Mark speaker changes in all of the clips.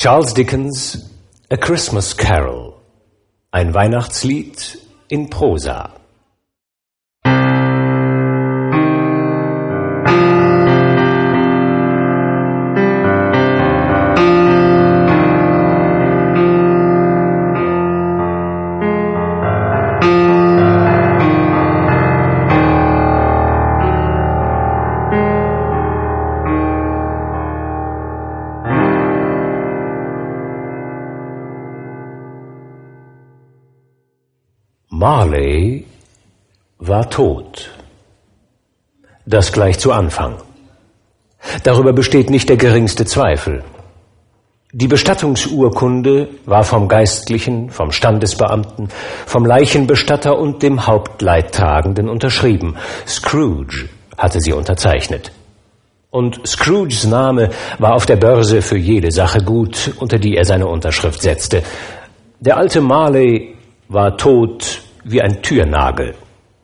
Speaker 1: Charles Dickens, A Christmas Carol, ein Weihnachtslied in Prosa. Marley war tot. Das gleich zu Anfang. Darüber besteht nicht der geringste Zweifel. Die Bestattungsurkunde war vom Geistlichen, vom Standesbeamten, vom Leichenbestatter und dem Hauptleidtragenden unterschrieben. Scrooge hatte sie unterzeichnet. Und Scrooges Name war auf der Börse für jede Sache gut, unter die er seine Unterschrift setzte. Der alte Marley war tot wie ein Türnagel.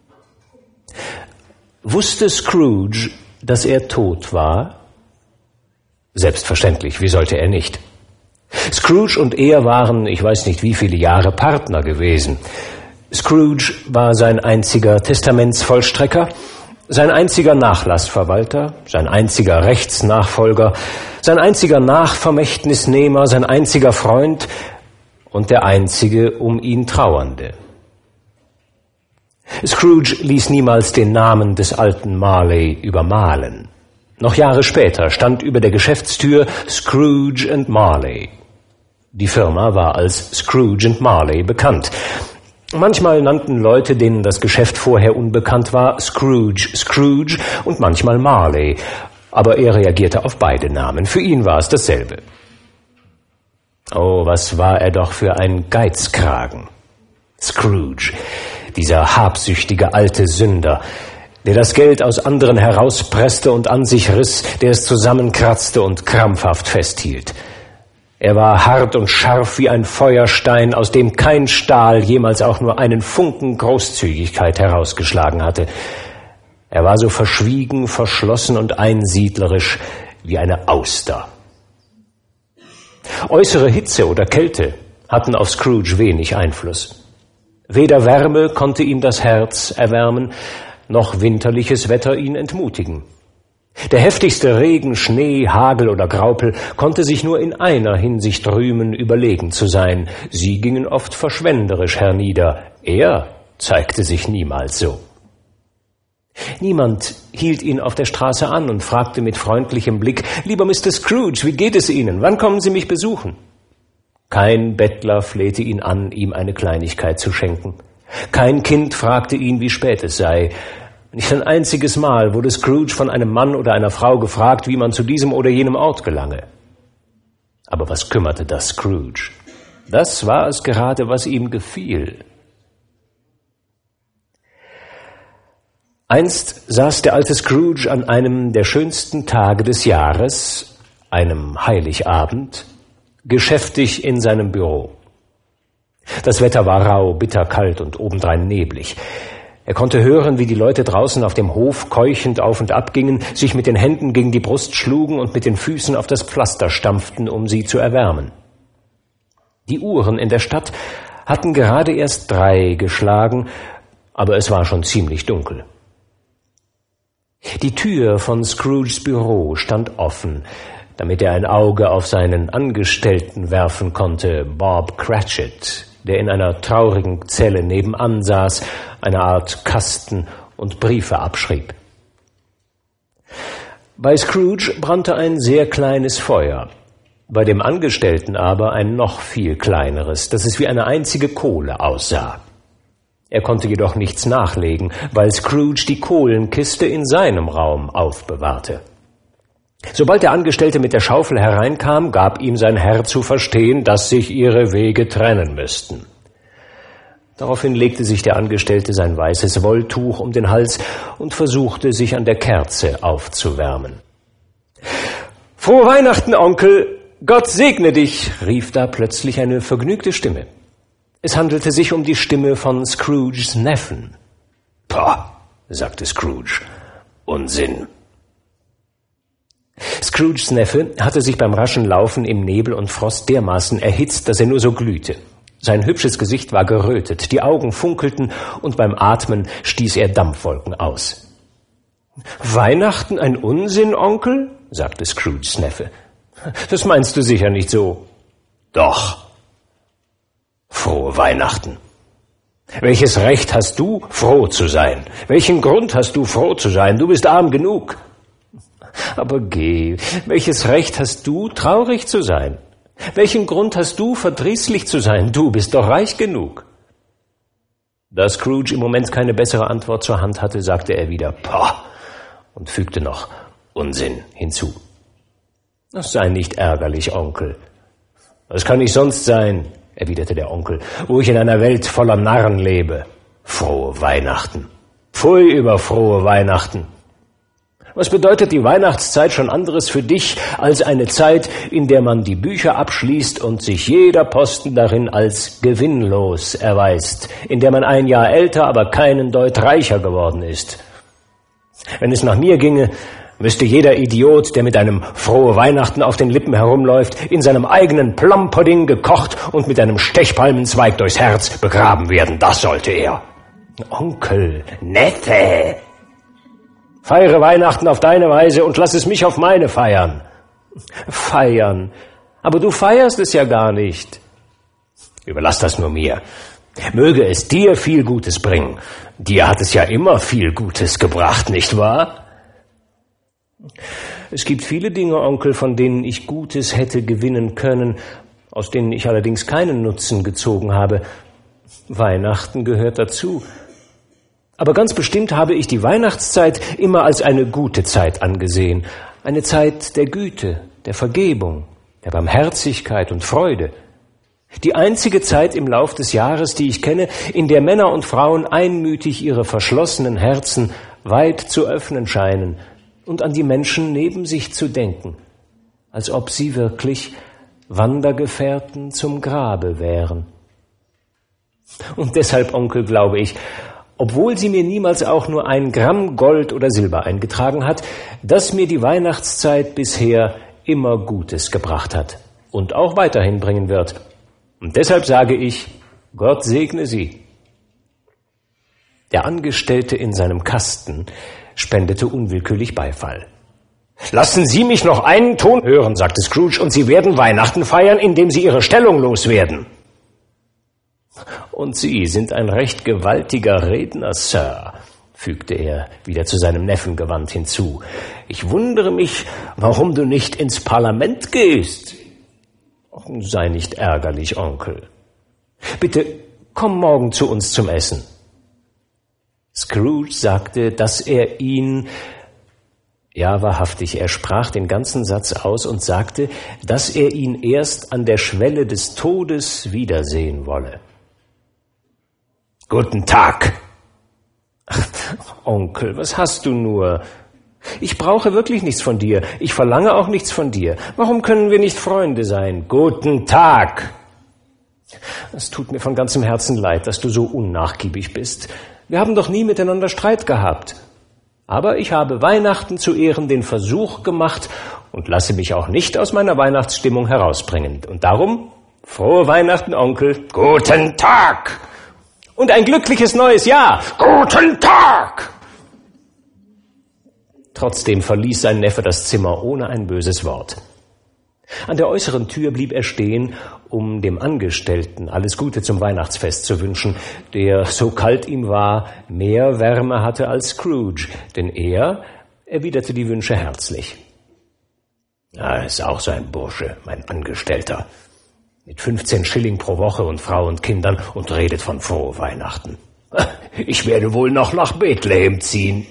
Speaker 1: Wusste Scrooge, dass er tot war? Selbstverständlich, wie sollte er nicht? Scrooge und er waren, ich weiß nicht wie viele Jahre, Partner gewesen. Scrooge war sein einziger Testamentsvollstrecker, sein einziger Nachlassverwalter, sein einziger Rechtsnachfolger, sein einziger Nachvermächtnisnehmer, sein einziger Freund und der einzige um ihn Trauernde. Scrooge ließ niemals den Namen des alten Marley übermalen. Noch Jahre später stand über der Geschäftstür Scrooge & Marley. Die Firma war als Scrooge & Marley bekannt. Manchmal nannten Leute, denen das Geschäft vorher unbekannt war, Scrooge und manchmal Marley. Aber er reagierte auf beide Namen. Für ihn war es dasselbe. Oh, was war er doch für ein Geizkragen. Scrooge, dieser habsüchtige alte Sünder, der das Geld aus anderen herauspresste und an sich riss, der es zusammenkratzte und krampfhaft festhielt. Er war hart und scharf wie ein Feuerstein, aus dem kein Stahl jemals auch nur einen Funken Großzügigkeit herausgeschlagen hatte. Er war so verschwiegen, verschlossen und einsiedlerisch wie eine Auster. Äußere Hitze oder Kälte hatten auf Scrooge wenig Einfluss. Weder Wärme konnte ihm das Herz erwärmen, noch winterliches Wetter ihn entmutigen. Der heftigste Regen, Schnee, Hagel oder Graupel konnte sich nur in einer Hinsicht rühmen, überlegen zu sein. Sie gingen oft verschwenderisch hernieder. Er zeigte sich niemals so. Niemand hielt ihn auf der Straße an und fragte mit freundlichem Blick: »Lieber Mr. Scrooge, wie geht es Ihnen? Wann kommen Sie mich besuchen?« Kein Bettler flehte ihn an, ihm eine Kleinigkeit zu schenken. Kein Kind fragte ihn, wie spät es sei. Nicht ein einziges Mal wurde Scrooge von einem Mann oder einer Frau gefragt, wie man zu diesem oder jenem Ort gelange. Aber was kümmerte das Scrooge? Das war es gerade, was ihm gefiel. Einst saß der alte Scrooge an einem der schönsten Tage des Jahres, einem Heiligabend, geschäftig in seinem Büro. Das Wetter war rau, bitterkalt und obendrein neblig. Er konnte hören, wie die Leute draußen auf dem Hof keuchend auf und ab gingen, sich mit den Händen gegen die Brust schlugen und mit den Füßen auf das Pflaster stampften, um sie zu erwärmen. Die Uhren in der Stadt hatten gerade erst 3 geschlagen, aber es war schon ziemlich dunkel. Die Tür von Scrooges Büro stand offen, damit er ein Auge auf seinen Angestellten werfen konnte, Bob Cratchit, der in einer traurigen Zelle nebenan saß, eine Art Kasten und Briefe abschrieb. Bei Scrooge brannte ein sehr kleines Feuer, bei dem Angestellten aber ein noch viel kleineres, dass es wie eine einzige Kohle aussah. Er konnte jedoch nichts nachlegen, weil Scrooge die Kohlenkiste in seinem Raum aufbewahrte. Sobald der Angestellte mit der Schaufel hereinkam, gab ihm sein Herr zu verstehen, dass sich ihre Wege trennen müssten. Daraufhin legte sich der Angestellte sein weißes Wolltuch um den Hals und versuchte, sich an der Kerze aufzuwärmen. »Frohe Weihnachten, Onkel! Gott segne dich!« rief da plötzlich eine vergnügte Stimme. Es handelte sich um die Stimme von Scrooges Neffen. »Pah«, sagte Scrooge, »Unsinn.« Scrooges Neffe hatte sich beim raschen Laufen im Nebel und Frost dermaßen erhitzt, dass er nur so glühte. Sein hübsches Gesicht war gerötet, die Augen funkelten und beim Atmen stieß er Dampfwolken aus. »Weihnachten ein Unsinn, Onkel?« sagte Scrooges Neffe. »Das meinst du sicher nicht so.« »Doch. Frohe Weihnachten. Welches Recht hast du, froh zu sein? Welchen Grund hast du, froh zu sein? Du bist arm genug.« »Aber geh, welches Recht hast du, traurig zu sein? Welchen Grund hast du, verdrießlich zu sein? Du bist doch reich genug.« Da Scrooge im Moment keine bessere Antwort zur Hand hatte, sagte er wieder »Pah!« und fügte noch »Unsinn« hinzu. »Das sei nicht ärgerlich, Onkel.« »Was kann ich sonst sein?« erwiderte der Onkel, »wo ich in einer Welt voller Narren lebe. Frohe Weihnachten. Pfui über frohe Weihnachten. Was bedeutet die Weihnachtszeit schon anderes für dich als eine Zeit, in der man die Bücher abschließt und sich jeder Posten darin als gewinnlos erweist, in der man ein Jahr älter, aber keinen Deut reicher geworden ist? Wenn es nach mir ginge, müsste jeder Idiot, der mit einem frohe Weihnachten auf den Lippen herumläuft, in seinem eigenen Plumpudding gekocht und mit einem Stechpalmenzweig durchs Herz begraben werden. Das sollte er. Onkel, Neffe, feiere Weihnachten auf deine Weise und lass es mich auf meine feiern. Feiern? Aber du feierst es ja gar nicht. Überlass das nur mir. Möge es dir viel Gutes bringen. Dir hat es ja immer viel Gutes gebracht, nicht wahr? Es gibt viele Dinge, Onkel, von denen ich Gutes hätte gewinnen können, aus denen ich allerdings keinen Nutzen gezogen habe. Weihnachten gehört dazu. Aber ganz bestimmt habe ich die Weihnachtszeit immer als eine gute Zeit angesehen. Eine Zeit der Güte, der Vergebung, der Barmherzigkeit und Freude. Die einzige Zeit im Lauf des Jahres, die ich kenne, in der Männer und Frauen einmütig ihre verschlossenen Herzen weit zu öffnen scheinen und an die Menschen neben sich zu denken, als ob sie wirklich Wandergefährten zum Grabe wären. Und deshalb, Onkel, glaube ich, obwohl sie mir niemals auch nur 1 Gramm Gold oder Silber eingetragen hat, dass mir die Weihnachtszeit bisher immer Gutes gebracht hat und auch weiterhin bringen wird. Und deshalb sage ich, Gott segne sie. Der Angestellte in seinem Kasten spendete unwillkürlich Beifall. »Lassen Sie mich noch einen Ton hören«, sagte Scrooge, »und Sie werden Weihnachten feiern, indem Sie Ihre Stellung loswerden.« »Und Sie sind ein recht gewaltiger Redner, Sir«, fügte er wieder zu seinem Neffen gewandt hinzu. »Ich wundere mich, warum du nicht ins Parlament gehst.« »Ach, sei nicht ärgerlich, Onkel. Bitte, komm morgen zu uns zum Essen.« Scrooge sagte, dass er ihn, ja wahrhaftig, er sprach den ganzen Satz aus und sagte, dass er ihn erst an der Schwelle des Todes wiedersehen wolle. »Guten Tag!« »Ach, Onkel, was hast du nur? Ich brauche wirklich nichts von dir. Ich verlange auch nichts von dir. Warum können wir nicht Freunde sein?« »Guten Tag!« »Es tut mir von ganzem Herzen leid, dass du so unnachgiebig bist. Wir haben doch nie miteinander Streit gehabt. Aber ich habe Weihnachten zu Ehren den Versuch gemacht und lasse mich auch nicht aus meiner Weihnachtsstimmung herausbringen. Und darum, frohe Weihnachten, Onkel.« »Guten Tag!« »Und ein glückliches neues Jahr.« »Guten Tag!« Trotzdem verließ sein Neffe das Zimmer ohne ein böses Wort. An der äußeren Tür blieb er stehen, um dem Angestellten alles Gute zum Weihnachtsfest zu wünschen, der, so kalt ihm war, mehr Wärme hatte als Scrooge, denn er erwiderte die Wünsche herzlich. »Ja, ist auch so ein Bursche, mein Angestellter, mit 15 Schilling pro Woche und Frau und Kindern und redet von frohe Weihnachten. Ich werde wohl noch nach Bethlehem ziehen.«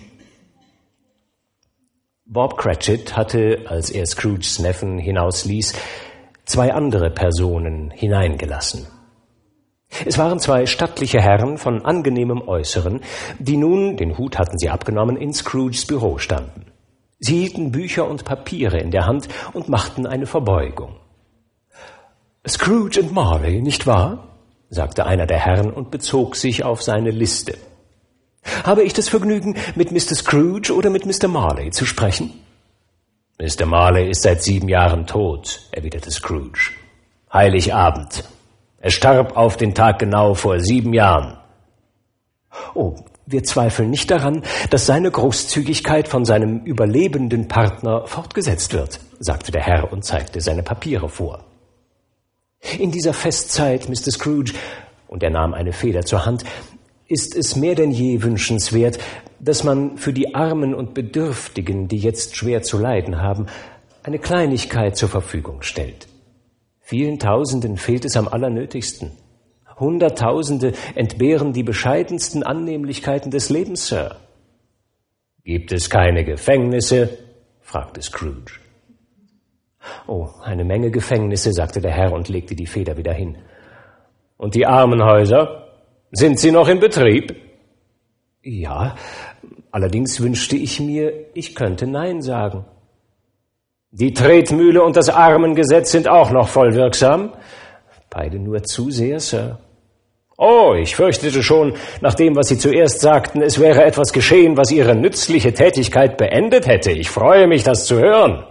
Speaker 1: Bob Cratchit hatte, als er Scrooges Neffen hinausließ, 2 andere Personen hineingelassen. Es waren 2 stattliche Herren von angenehmem Äußeren, die nun, den Hut hatten sie abgenommen, in Scrooges Büro standen. Sie hielten Bücher und Papiere in der Hand und machten eine Verbeugung. »Scrooge and Marley, nicht wahr?« sagte einer der Herren und bezog sich auf seine Liste. »Habe ich das Vergnügen, mit Mr. Scrooge oder mit Mr. Marley zu sprechen?« Mr. Marley ist seit 7 Jahren tot, erwiderte Scrooge. Heiligabend. Er starb auf den Tag genau vor 7 Jahren. Oh, wir zweifeln nicht daran, dass seine Großzügigkeit von seinem überlebenden Partner fortgesetzt wird, sagte der Herr und zeigte seine Papiere vor. In dieser Festzeit, Mr. Scrooge, und er nahm eine Feder zur Hand, ist es mehr denn je wünschenswert, dass man für die Armen und Bedürftigen, die jetzt schwer zu leiden haben, eine Kleinigkeit zur Verfügung stellt. Vielen Tausenden fehlt es am allernötigsten. Hunderttausende entbehren die bescheidensten Annehmlichkeiten des Lebens, Sir. Gibt es keine Gefängnisse? Fragte Scrooge. Oh, eine Menge Gefängnisse, sagte der Herr und legte die Feder wieder hin. Und die Armenhäuser? Sind sie noch in Betrieb? Ja, allerdings wünschte ich mir, ich könnte Nein sagen. Die Tretmühle und das Armengesetz sind auch noch voll wirksam? Beide nur zu sehr, Sir. Oh, ich fürchtete schon, nach dem, was Sie zuerst sagten, es wäre etwas geschehen, was Ihre nützliche Tätigkeit beendet hätte. Ich freue mich, das zu hören.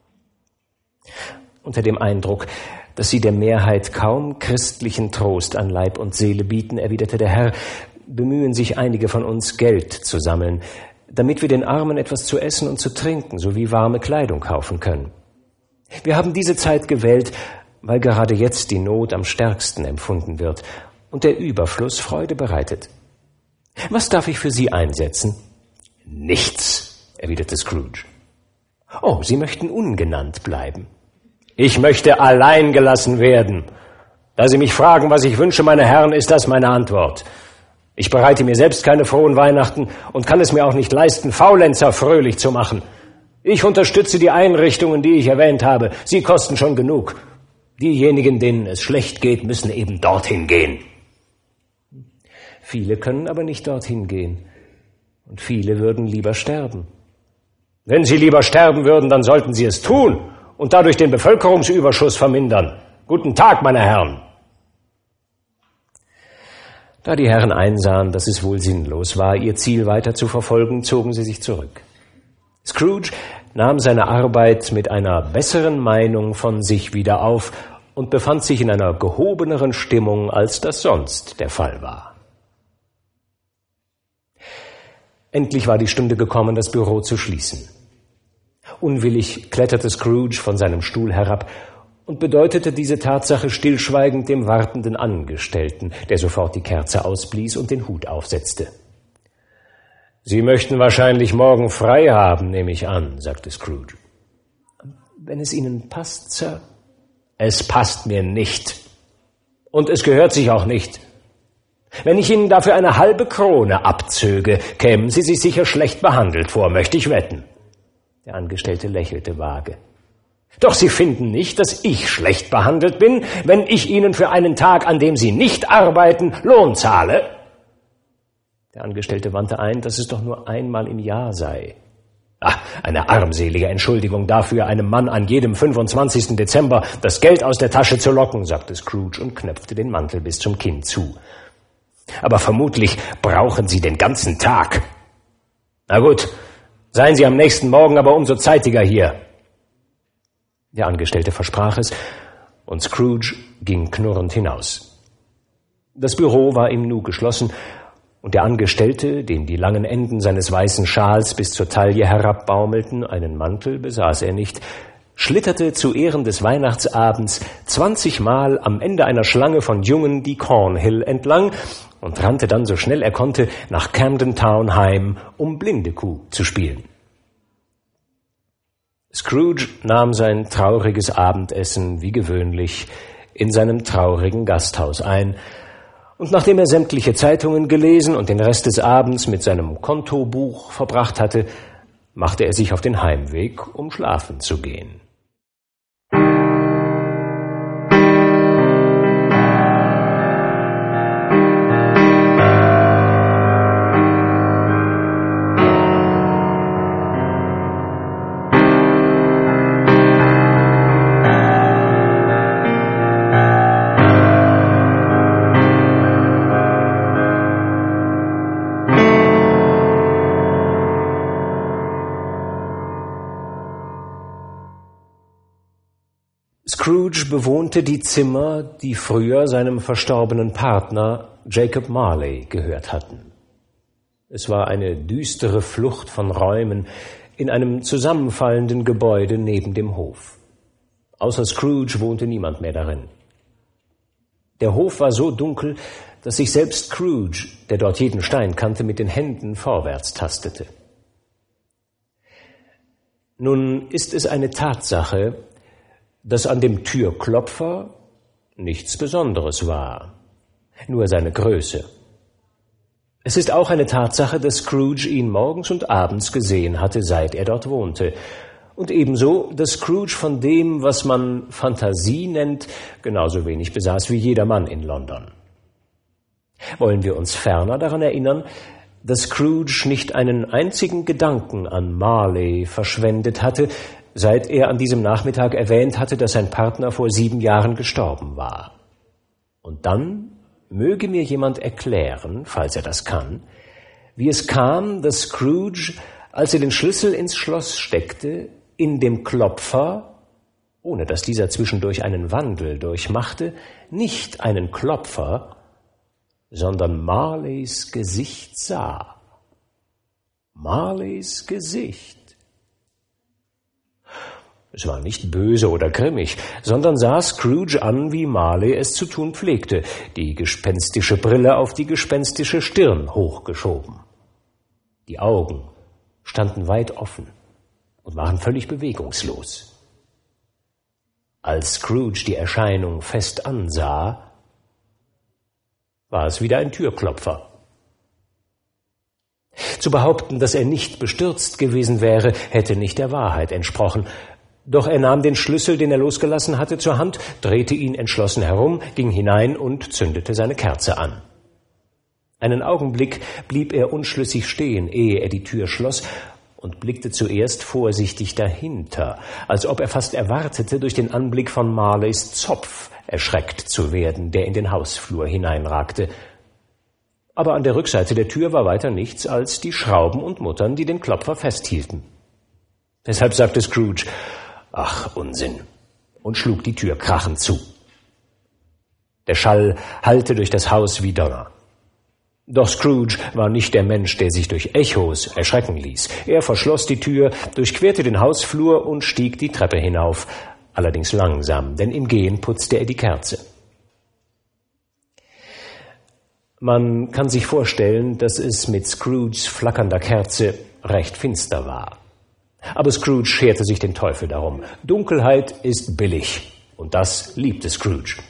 Speaker 1: Unter dem Eindruck, dass Sie der Mehrheit kaum christlichen Trost an Leib und Seele bieten, erwiderte der Herr, bemühen sich einige von uns, Geld zu sammeln, damit wir den Armen etwas zu essen und zu trinken sowie warme Kleidung kaufen können. Wir haben diese Zeit gewählt, weil gerade jetzt die Not am stärksten empfunden wird und der Überfluss Freude bereitet. Was darf ich für Sie einsetzen? Nichts, erwiderte Scrooge. Oh, Sie möchten ungenannt bleiben. Ich möchte allein gelassen werden. Da Sie mich fragen, was ich wünsche, meine Herren, ist das meine Antwort. Ich bereite mir selbst keine frohen Weihnachten und kann es mir auch nicht leisten, Faulenzer fröhlich zu machen. Ich unterstütze die Einrichtungen, die ich erwähnt habe. Sie kosten schon genug. Diejenigen, denen es schlecht geht, müssen eben dorthin gehen. Viele können aber nicht dorthin gehen. Und viele würden lieber sterben. Wenn sie lieber sterben würden, dann sollten sie es tun und dadurch den Bevölkerungsüberschuss vermindern. Guten Tag, meine Herren. Da die Herren einsahen, dass es wohl sinnlos war, ihr Ziel weiter zu verfolgen, zogen sie sich zurück. Scrooge nahm seine Arbeit mit einer besseren Meinung von sich wieder auf und befand sich in einer gehobeneren Stimmung, als das sonst der Fall war. Endlich war die Stunde gekommen, das Büro zu schließen. Unwillig kletterte Scrooge von seinem Stuhl herab und bedeutete diese Tatsache stillschweigend dem wartenden Angestellten, der sofort die Kerze ausblies und den Hut aufsetzte. »Sie möchten wahrscheinlich morgen frei haben, nehme ich an«, sagte Scrooge. »Wenn es Ihnen passt, Sir?« »Es passt mir nicht. Und es gehört sich auch nicht. Wenn ich Ihnen dafür eine halbe Krone abzöge, kämen Sie sich sicher schlecht behandelt vor, möchte ich wetten.« Der Angestellte lächelte vage. »Doch Sie finden nicht, dass ich schlecht behandelt bin, wenn ich Ihnen für einen Tag, an dem Sie nicht arbeiten, Lohn zahle?« Der Angestellte wandte ein, dass es doch nur einmal im Jahr sei. »Ach, eine armselige Entschuldigung dafür, einem Mann an jedem 25. Dezember das Geld aus der Tasche zu locken«, sagte Scrooge und knöpfte den Mantel bis zum Kinn zu. »Aber vermutlich brauchen Sie den ganzen Tag. Na gut, seien Sie am nächsten Morgen aber umso zeitiger hier.« Der Angestellte versprach es, und Scrooge ging knurrend hinaus. Das Büro war im Nu geschlossen, und der Angestellte, dem die langen Enden seines weißen Schals bis zur Taille herabbaumelten, einen Mantel besaß er nicht, schlitterte zu Ehren des Weihnachtsabends 20 Mal am Ende einer Schlange von Jungen die Cornhill entlang und rannte dann so schnell er konnte nach Camden Town heim, um Blindekuh zu spielen. Scrooge nahm sein trauriges Abendessen wie gewöhnlich in seinem traurigen Gasthaus ein, und nachdem er sämtliche Zeitungen gelesen und den Rest des Abends mit seinem Kontobuch verbracht hatte, machte er sich auf den Heimweg, um schlafen zu gehen. bewohnte die Zimmer, die früher seinem verstorbenen Partner Jacob Marley gehört hatten. Es war eine düstere Flucht von Räumen in einem zusammenfallenden Gebäude neben dem Hof. Außer Scrooge wohnte niemand mehr darin. Der Hof war so dunkel, dass sich selbst Scrooge, der dort jeden Stein kannte, mit den Händen vorwärts tastete. Nun ist es eine Tatsache, dass an dem Türklopfer nichts Besonderes war, nur seine Größe. Es ist auch eine Tatsache, dass Scrooge ihn morgens und abends gesehen hatte, seit er dort wohnte. Und ebenso, dass Scrooge von dem, was man Fantasie nennt, genauso wenig besaß wie jeder Mann in London. Wollen wir uns ferner daran erinnern, dass Scrooge nicht einen einzigen Gedanken an Marley verschwendet hatte, seit er an diesem Nachmittag erwähnt hatte, dass sein Partner vor 7 Jahren gestorben war. Und dann möge mir jemand erklären, falls er das kann, wie es kam, dass Scrooge, als er den Schlüssel ins Schloss steckte, in dem Klopfer, ohne dass dieser zwischendurch einen Wandel durchmachte, nicht einen Klopfer, sondern Marleys Gesicht sah. Marleys Gesicht. Es war nicht böse oder grimmig, sondern sah Scrooge an, wie Marley es zu tun pflegte, die gespenstische Brille auf die gespenstische Stirn hochgeschoben. Die Augen standen weit offen und waren völlig bewegungslos. Als Scrooge die Erscheinung fest ansah, war es wieder ein Türklopfer. Zu behaupten, dass er nicht bestürzt gewesen wäre, hätte nicht der Wahrheit entsprochen. Doch er nahm den Schlüssel, den er losgelassen hatte, zur Hand, drehte ihn entschlossen herum, ging hinein und zündete seine Kerze an. Einen Augenblick blieb er unschlüssig stehen, ehe er die Tür schloss, und blickte zuerst vorsichtig dahinter, als ob er fast erwartete, durch den Anblick von Marleys Zopf erschreckt zu werden, der in den Hausflur hineinragte. Aber an der Rückseite der Tür war weiter nichts als die Schrauben und Muttern, die den Klopfer festhielten. Deshalb sagte Scrooge, »Ach, Unsinn«, und schlug die Tür krachend zu. Der Schall hallte durch das Haus wie Donner. Doch Scrooge war nicht der Mensch, der sich durch Echos erschrecken ließ. Er verschloss die Tür, durchquerte den Hausflur und stieg die Treppe hinauf, allerdings langsam, denn im Gehen putzte er die Kerze. Man kann sich vorstellen, dass es mit Scrooges flackernder Kerze recht finster war. Aber Scrooge scherte sich den Teufel darum. Dunkelheit ist billig, und das liebte Scrooge.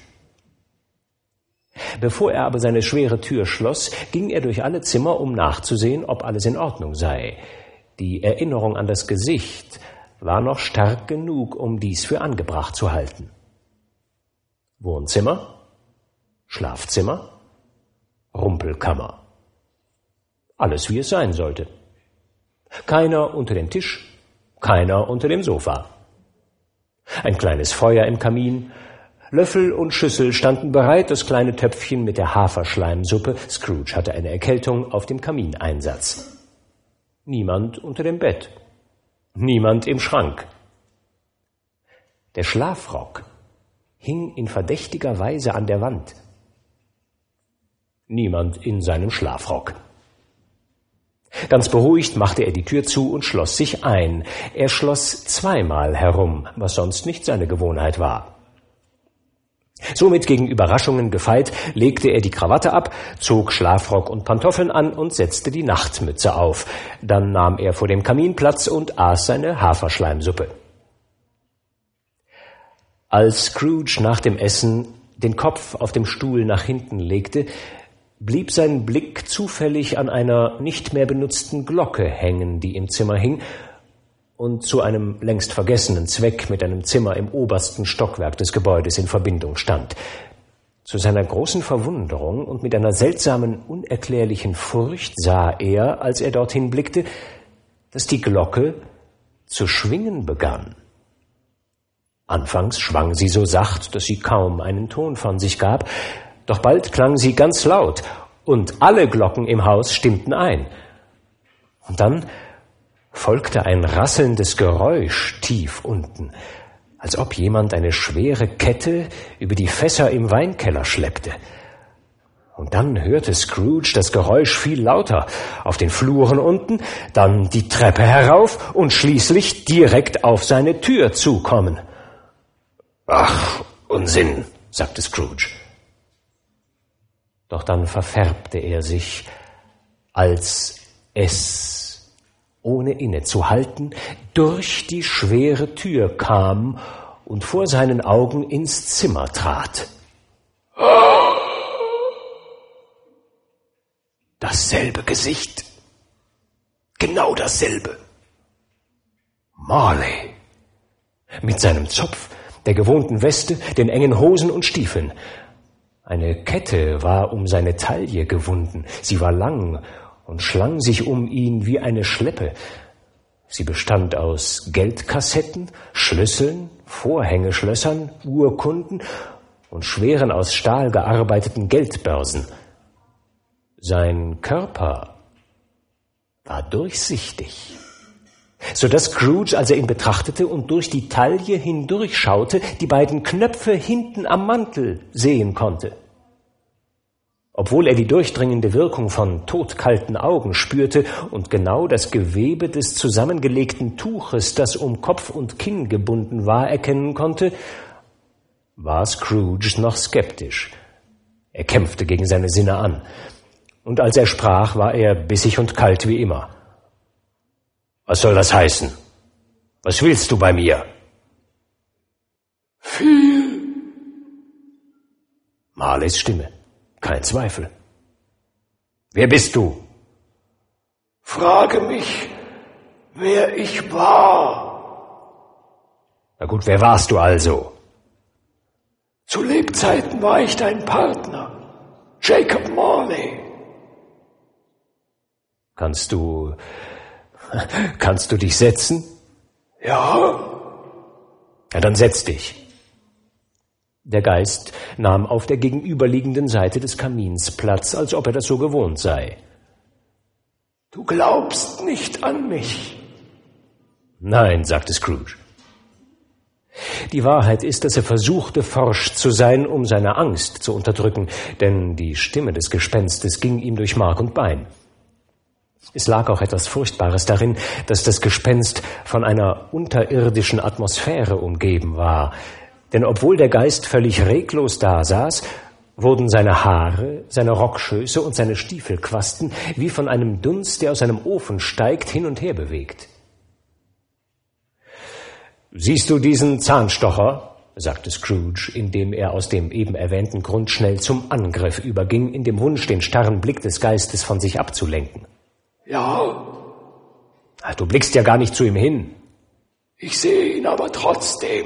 Speaker 1: Bevor er aber seine schwere Tür schloss, ging er durch alle Zimmer, um nachzusehen, ob alles in Ordnung sei. Die Erinnerung an das Gesicht war noch stark genug, um dies für angebracht zu halten. Wohnzimmer, Schlafzimmer, Rumpelkammer. Alles, wie es sein sollte. Keiner unter dem Tisch, keiner unter dem Sofa. Ein kleines Feuer im Kamin, Löffel und Schüssel standen bereit, das kleine Töpfchen mit der Haferschleimsuppe, Scrooge hatte eine Erkältung, auf dem Kamineinsatz. Niemand unter dem Bett, niemand im Schrank. Der Schlafrock hing in verdächtiger Weise an der Wand. Niemand in seinem Schlafrock. Ganz beruhigt machte er die Tür zu und schloss sich ein. Er schloss zweimal herum, was sonst nicht seine Gewohnheit war. Somit gegen Überraschungen gefeit, legte er die Krawatte ab, zog Schlafrock und Pantoffeln an und setzte die Nachtmütze auf. Dann nahm er vor dem Kamin Platz und aß seine Haferschleimsuppe. Als Scrooge nach dem Essen den Kopf auf dem Stuhl nach hinten legte, blieb sein Blick zufällig an einer nicht mehr benutzten Glocke hängen, die im Zimmer hing und zu einem längst vergessenen Zweck mit einem Zimmer im obersten Stockwerk des Gebäudes in Verbindung stand. Zu seiner großen Verwunderung und mit einer seltsamen, unerklärlichen Furcht sah er, als er dorthin blickte, dass die Glocke zu schwingen begann. Anfangs schwang sie so sacht, dass sie kaum einen Ton von sich gab, doch bald klang sie ganz laut, und alle Glocken im Haus stimmten ein. Und dann folgte ein rasselndes Geräusch tief unten, als ob jemand eine schwere Kette über die Fässer im Weinkeller schleppte. Und dann hörte Scrooge das Geräusch viel lauter, auf den Fluren unten, dann die Treppe herauf und schließlich direkt auf seine Tür zukommen. »Ach, Unsinn«, sagte Scrooge. Doch dann verfärbte er sich, als es, ohne innezuhalten, durch die schwere Tür kam und vor seinen Augen ins Zimmer trat. Dasselbe Gesicht. Genau dasselbe. Marley. Mit seinem Zopf, der gewohnten Weste, den engen Hosen und Stiefeln. Eine Kette war um seine Taille gewunden. Sie war lang und schlang sich um ihn wie eine Schleppe. Sie bestand aus Geldkassetten, Schlüsseln, Vorhängeschlössern, Urkunden und schweren aus Stahl gearbeiteten Geldbörsen. Sein Körper war durchsichtig, so dass Scrooge, als er ihn betrachtete und durch die Taille hindurchschaute, die beiden Knöpfe hinten am Mantel sehen konnte. Obwohl er die durchdringende Wirkung von todkalten Augen spürte und genau das Gewebe des zusammengelegten Tuches, das um Kopf und Kinn gebunden war, erkennen konnte, war Scrooge noch skeptisch. Er kämpfte gegen seine Sinne an. Und als er sprach, war er bissig und kalt wie immer. »Was soll das heißen? Was willst du bei mir?«
Speaker 2: »Viel.«
Speaker 1: Marleys Stimme, kein Zweifel. »Wer bist du?«
Speaker 2: »Frage mich, wer ich war.«
Speaker 1: »Na gut, wer warst du also?«
Speaker 2: »Zu Lebzeiten war ich dein Partner, Jacob Marley.«
Speaker 1: Kannst du dich setzen?«
Speaker 2: »Ja.«
Speaker 1: »Ja, dann setz dich.« Der Geist nahm auf der gegenüberliegenden Seite des Kamins Platz, als ob er das so gewohnt sei.
Speaker 2: »Du glaubst nicht an mich?«
Speaker 1: »Nein«, sagte Scrooge. Die Wahrheit ist, dass er versuchte, forsch zu sein, um seine Angst zu unterdrücken, denn die Stimme des Gespenstes ging ihm durch Mark und Bein. Es lag auch etwas Furchtbares darin, dass das Gespenst von einer unterirdischen Atmosphäre umgeben war. Denn obwohl der Geist völlig reglos dasaß, wurden seine Haare, seine Rockschöße und seine Stiefelquasten wie von einem Dunst, der aus einem Ofen steigt, hin und her bewegt. »Siehst du diesen Zahnstocher?« sagte Scrooge, indem er aus dem eben erwähnten Grund schnell zum Angriff überging, in dem Wunsch, den starren Blick des Geistes von sich abzulenken.
Speaker 2: »Ja.«
Speaker 1: »Du blickst ja gar nicht zu ihm hin.«
Speaker 2: »Ich sehe ihn aber trotzdem.«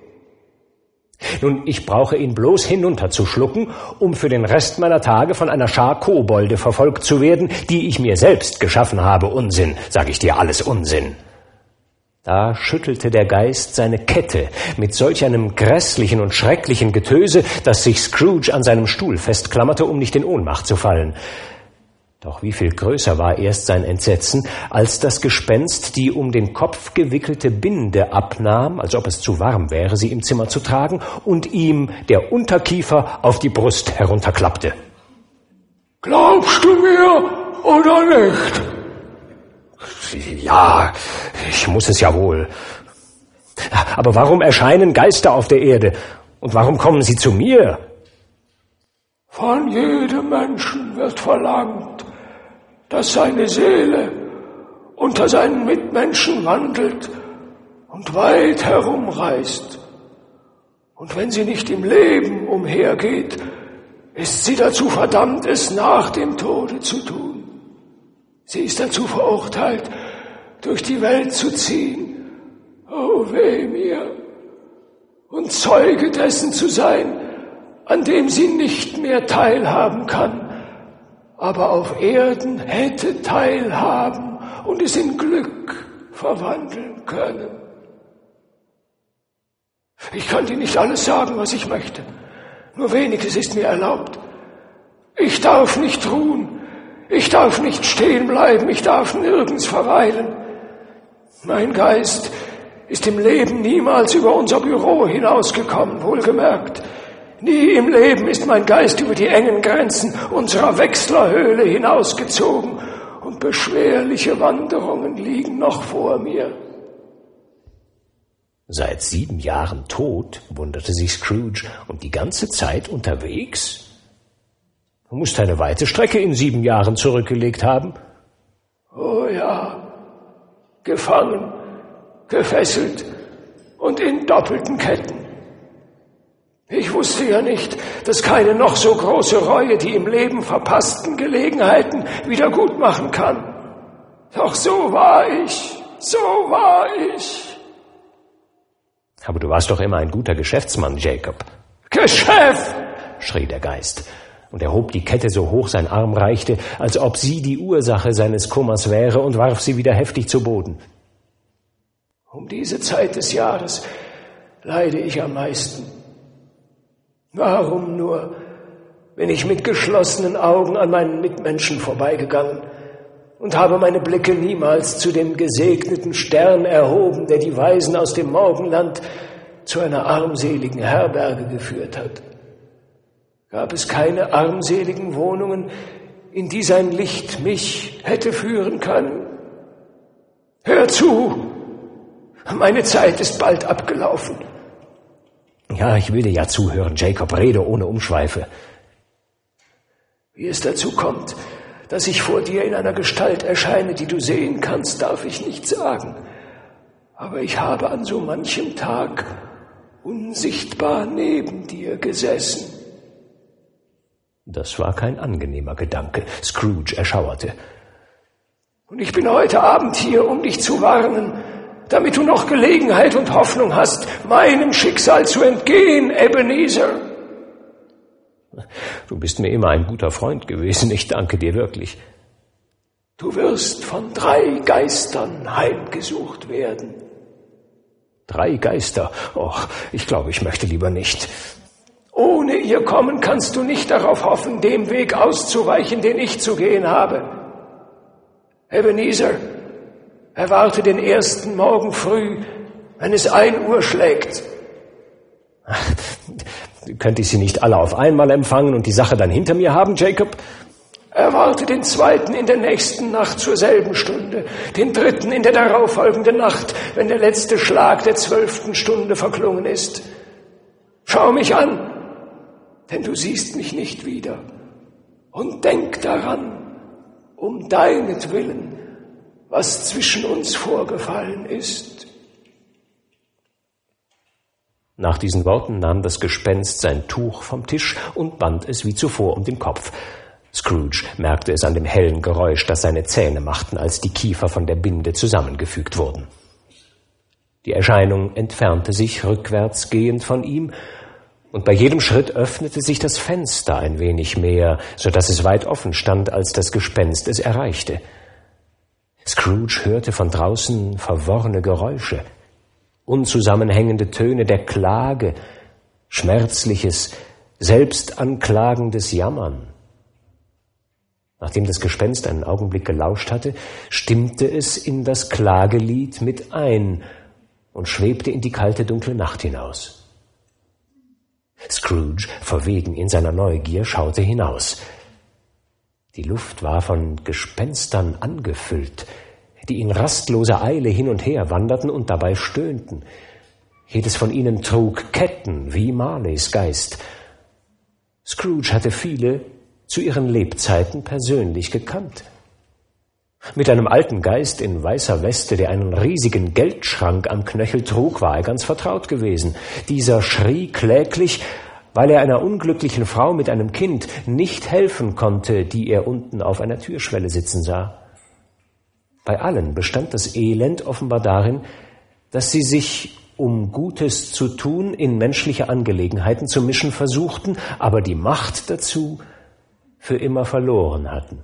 Speaker 1: »Nun, ich brauche ihn bloß hinunterzuschlucken, um für den Rest meiner Tage von einer Schar Kobolde verfolgt zu werden, die ich mir selbst geschaffen habe. Unsinn, sag ich dir, alles Unsinn.« Da schüttelte der Geist seine Kette mit solch einem grässlichen und schrecklichen Getöse, dass sich Scrooge an seinem Stuhl festklammerte, um nicht in Ohnmacht zu fallen. Doch wie viel größer war erst sein Entsetzen, als das Gespenst die um den Kopf gewickelte Binde abnahm, als ob es zu warm wäre, sie im Zimmer zu tragen, und ihm der Unterkiefer auf die Brust herunterklappte.
Speaker 2: »Glaubst du mir oder nicht?«
Speaker 1: »Ja, ich muss es ja wohl. Aber warum erscheinen Geister auf der Erde? Und warum kommen sie zu mir?«
Speaker 2: »Von jedem Menschen wird verlangt, dass seine Seele unter seinen Mitmenschen wandelt und weit herumreist. Und wenn sie nicht im Leben umhergeht, ist sie dazu verdammt, es nach dem Tode zu tun. Sie ist dazu verurteilt, durch die Welt zu ziehen, oh weh mir, und Zeuge dessen zu sein, an dem sie nicht mehr teilhaben kann, aber auf Erden hätte teilhaben und es in Glück verwandeln können. Ich kann dir nicht alles sagen, was ich möchte, nur weniges ist mir erlaubt. Ich darf nicht ruhen, ich darf nicht stehen bleiben, ich darf nirgends verweilen. Mein Geist ist im Leben niemals über unser Büro hinausgekommen, wohlgemerkt. Nie im Leben ist mein Geist über die engen Grenzen unserer Wechslerhöhle hinausgezogen und beschwerliche Wanderungen liegen noch vor mir.
Speaker 1: Seit 7 Jahren tot, wunderte sich Scrooge, und die ganze Zeit unterwegs? Du musst eine weite Strecke in 7 Jahren zurückgelegt haben.
Speaker 2: Oh ja, gefangen, gefesselt und in doppelten Ketten. Ich wusste ja nicht, dass keine noch so große Reue die im Leben verpassten Gelegenheiten wieder gut machen kann. Doch so war ich.
Speaker 1: Aber du warst doch immer ein guter Geschäftsmann, Jacob.
Speaker 2: Geschäft!
Speaker 1: Schrie der Geist, und er hob die Kette so hoch sein Arm reichte, als ob sie die Ursache seines Kummers wäre, und warf sie wieder heftig zu Boden.
Speaker 2: Um diese Zeit des Jahres leide ich am meisten. Warum nur bin ich mit geschlossenen Augen an meinen Mitmenschen vorbeigegangen und habe meine Blicke niemals zu dem gesegneten Stern erhoben, der die Weisen aus dem Morgenland zu einer armseligen Herberge geführt hat? Gab es keine armseligen Wohnungen, in die sein Licht mich hätte führen können? Hör zu! Meine Zeit ist bald abgelaufen.
Speaker 1: Ja, ich will dir ja zuhören, Jacob, rede ohne Umschweife.
Speaker 2: Wie es dazu kommt, dass ich vor dir in einer Gestalt erscheine, die du sehen kannst, darf ich nicht sagen. Aber ich habe an so manchem Tag unsichtbar neben dir gesessen.
Speaker 1: Das war kein angenehmer Gedanke. Scrooge erschauerte.
Speaker 2: Und ich bin heute Abend hier, um dich zu warnen, damit du noch Gelegenheit und Hoffnung hast, meinem Schicksal zu entgehen, Ebenezer.
Speaker 1: Du bist mir immer ein guter Freund gewesen, ich danke dir wirklich.
Speaker 2: Du wirst von 3 Geistern heimgesucht werden.
Speaker 1: 3 Geister? Och, ich glaube, ich möchte lieber nicht.
Speaker 2: Ohne ihr Kommen kannst du nicht darauf hoffen, dem Weg auszuweichen, den ich zu gehen habe. Ebenezer, erwarte den ersten Morgen früh, wenn es 1 Uhr schlägt.
Speaker 1: Ach, könnte ich sie nicht alle auf einmal empfangen und die Sache dann hinter mir haben, Jacob?
Speaker 2: Erwarte den 2. in der nächsten Nacht zur selben Stunde, den 3. in der darauffolgenden Nacht, wenn der letzte Schlag der 12. Stunde verklungen ist. Schau mich an, denn du siehst mich nicht wieder. Und denk daran, um deinetwillen, was zwischen uns vorgefallen ist.
Speaker 1: Nach diesen Worten nahm das Gespenst sein Tuch vom Tisch und band es wie zuvor um den Kopf. Scrooge merkte es an dem hellen Geräusch, das seine Zähne machten, als die Kiefer von der Binde zusammengefügt wurden. Die Erscheinung entfernte sich rückwärts gehend von ihm, und bei jedem Schritt öffnete sich das Fenster ein wenig mehr, so dass es weit offen stand, als das Gespenst es erreichte. Scrooge hörte von draußen verworrene Geräusche, unzusammenhängende Töne der Klage, schmerzliches, selbstanklagendes Jammern. Nachdem das Gespenst einen Augenblick gelauscht hatte, stimmte es in das Klagelied mit ein und schwebte in die kalte, dunkle Nacht hinaus. Scrooge, verwegen in seiner Neugier, schaute hinaus. Die Luft war von Gespenstern angefüllt, die in rastloser Eile hin und her wanderten und dabei stöhnten. Jedes von ihnen trug Ketten wie Marleys Geist. Scrooge hatte viele zu ihren Lebzeiten persönlich gekannt. Mit einem alten Geist in weißer Weste, der einen riesigen Geldschrank am Knöchel trug, war er ganz vertraut gewesen. Dieser schrie kläglich, weil er einer unglücklichen Frau mit einem Kind nicht helfen konnte, die er unten auf einer Türschwelle sitzen sah. Bei allen bestand das Elend offenbar darin, dass sie sich, um Gutes zu tun, in menschliche Angelegenheiten zu mischen versuchten, aber die Macht dazu für immer verloren hatten.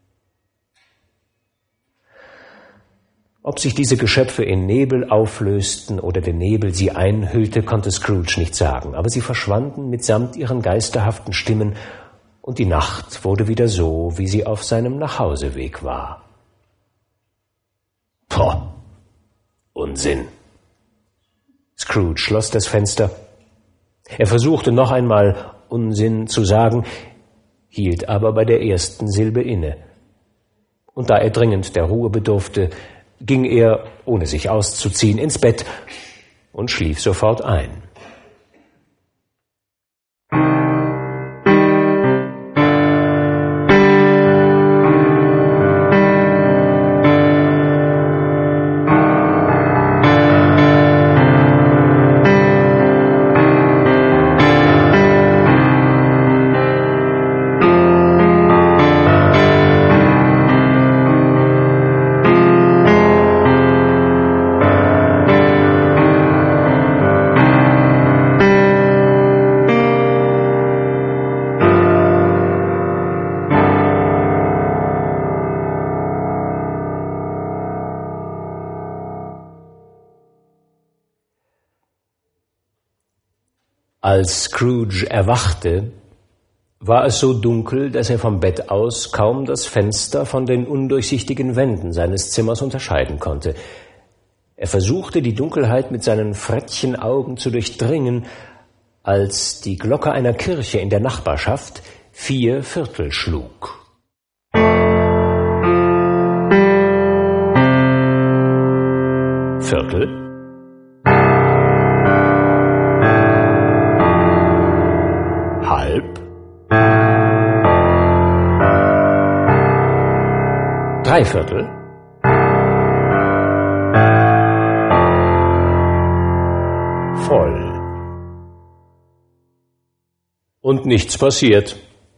Speaker 1: Ob sich diese Geschöpfe in Nebel auflösten oder der Nebel sie einhüllte, konnte Scrooge nicht sagen, aber sie verschwanden mitsamt ihren geisterhaften Stimmen, und die Nacht wurde wieder so, wie sie auf seinem Nachhauseweg war. Unsinn, Scrooge schloss das Fenster. Er versuchte noch einmal Unsinn zu sagen, hielt aber bei der ersten Silbe inne. Und da er dringend der Ruhe bedurfte, ging er, ohne sich auszuziehen, ins Bett und schlief sofort ein. Als Scrooge erwachte, war es so dunkel, dass er vom Bett aus kaum das Fenster von den undurchsichtigen Wänden seines Zimmers unterscheiden konnte. Er versuchte, die Dunkelheit mit seinen Frettchenaugen zu durchdringen, als die Glocke einer Kirche in der Nachbarschaft 4 Viertel schlug. Viertel. Halb. 3/4. Voll. Und nichts passiert.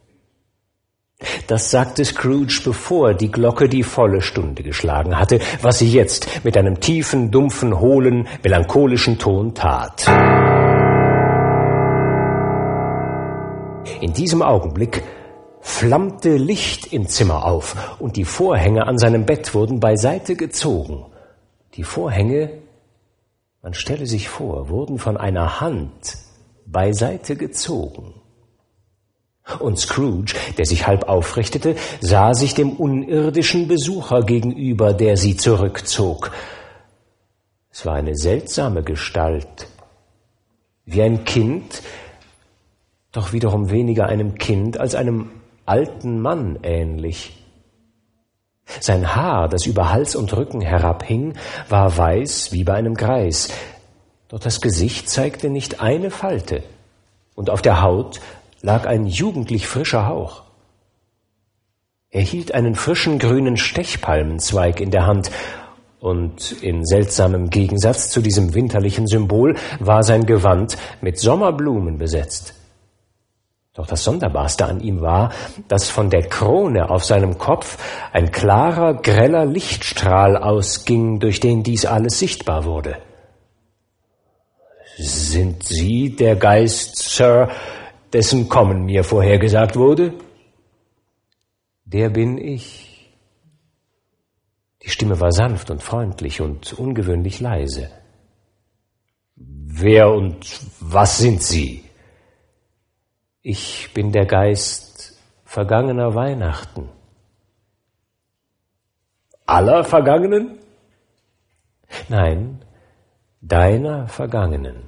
Speaker 1: Das sagte Scrooge, bevor die Glocke die volle Stunde geschlagen hatte, was sie jetzt mit einem tiefen, dumpfen, hohlen, melancholischen Ton tat. In diesem Augenblick flammte Licht im Zimmer auf und die Vorhänge an seinem Bett wurden beiseite gezogen. Die Vorhänge, man stelle sich vor, wurden von einer Hand beiseite gezogen. Und Scrooge, der sich halb aufrichtete, sah sich dem unirdischen Besucher gegenüber, der sie zurückzog. Es war eine seltsame Gestalt, wie ein Kind, doch wiederum weniger einem Kind als einem alten Mann ähnlich. Sein Haar, das über Hals und Rücken herabhing, war weiß wie bei einem Greis, doch das Gesicht zeigte nicht eine Falte, und auf der Haut lag ein jugendlich frischer Hauch. Er hielt einen frischen grünen Stechpalmenzweig in der Hand, und in seltsamem Gegensatz zu diesem winterlichen Symbol war sein Gewand mit Sommerblumen besetzt. Doch das Sonderbarste an ihm war, dass von der Krone auf seinem Kopf ein klarer, greller Lichtstrahl ausging, durch den dies alles sichtbar wurde. »Sind Sie der Geist, Sir, dessen Kommen mir vorhergesagt wurde?« »Der bin ich.« Die Stimme war sanft und freundlich und ungewöhnlich leise. »Wer und was sind Sie?« »Ich bin der Geist vergangener Weihnachten.« »Aller Vergangenen?« »Nein, deiner Vergangenen.«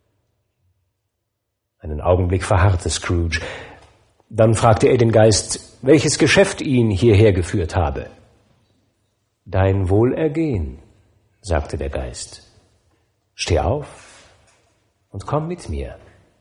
Speaker 1: Einen Augenblick verharrte Scrooge. Dann fragte er den Geist, welches Geschäft ihn hierher geführt habe. »Dein Wohlergehen«, sagte der Geist. »Steh auf und komm mit mir.«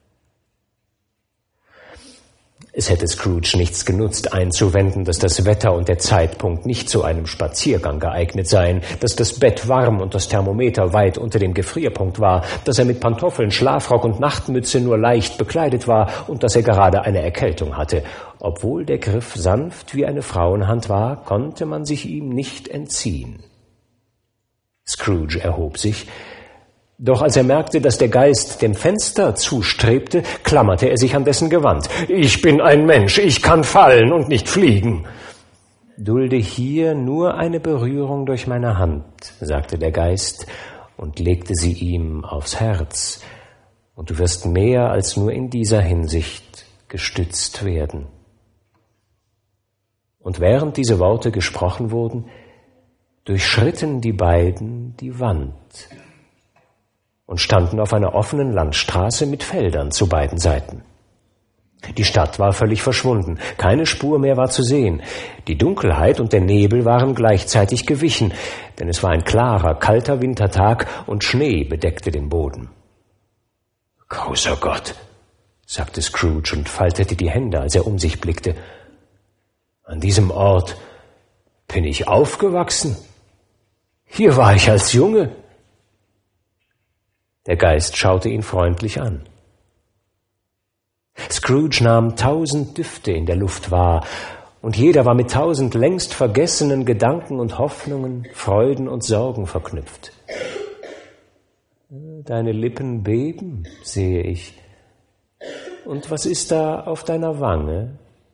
Speaker 1: Es hätte Scrooge nichts genutzt, einzuwenden, dass das Wetter und der Zeitpunkt nicht zu einem Spaziergang geeignet seien, dass das Bett warm und das Thermometer weit unter dem Gefrierpunkt war, dass er mit Pantoffeln, Schlafrock und Nachtmütze nur leicht bekleidet war und dass er gerade eine Erkältung hatte. Obwohl der Griff sanft wie eine Frauenhand war, konnte man sich ihm nicht entziehen. Scrooge erhob sich, doch als er merkte, dass der Geist dem Fenster zustrebte, klammerte er sich an dessen Gewand. »Ich bin ein Mensch, ich kann fallen und nicht fliegen.« »Dulde hier nur eine Berührung durch meine Hand«, sagte der Geist und legte sie ihm aufs Herz, »und du wirst mehr als nur in dieser Hinsicht gestützt werden.« Und während diese Worte gesprochen wurden, durchschritten die beiden die Wand. und standen auf einer offenen Landstraße mit Feldern zu beiden Seiten. Die Stadt war völlig verschwunden, keine Spur mehr war zu sehen. Die Dunkelheit und der Nebel waren gleichzeitig gewichen, denn es war ein klarer, kalter Wintertag und Schnee bedeckte den Boden. »Großer Gott«, sagte Scrooge und faltete die Hände, als er um sich blickte. »An diesem Ort bin ich aufgewachsen. Hier war ich als Junge.« Der Geist schaute ihn freundlich an. Scrooge nahm 1000 Düfte in der Luft wahr, und jeder war mit 1000 längst vergessenen Gedanken und Hoffnungen, Freuden und Sorgen verknüpft. »Deine Lippen beben, sehe ich. Und was ist da auf deiner Wange?«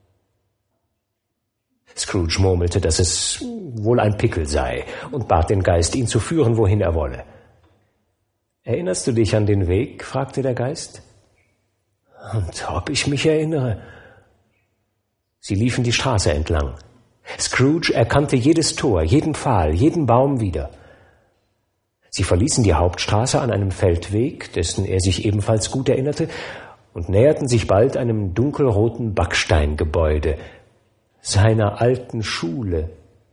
Speaker 1: Scrooge murmelte, dass es wohl ein Pickel sei, und bat den Geist, ihn zu führen, wohin er wolle. »Erinnerst du dich an den Weg?« fragte der Geist. »Und ob ich mich erinnere?« Sie liefen die Straße entlang. Scrooge erkannte jedes Tor, jeden Pfahl, jeden Baum wieder. Sie verließen die Hauptstraße an einem Feldweg, dessen er sich ebenfalls gut erinnerte, und näherten sich bald einem dunkelroten Backsteingebäude, seiner alten Schule.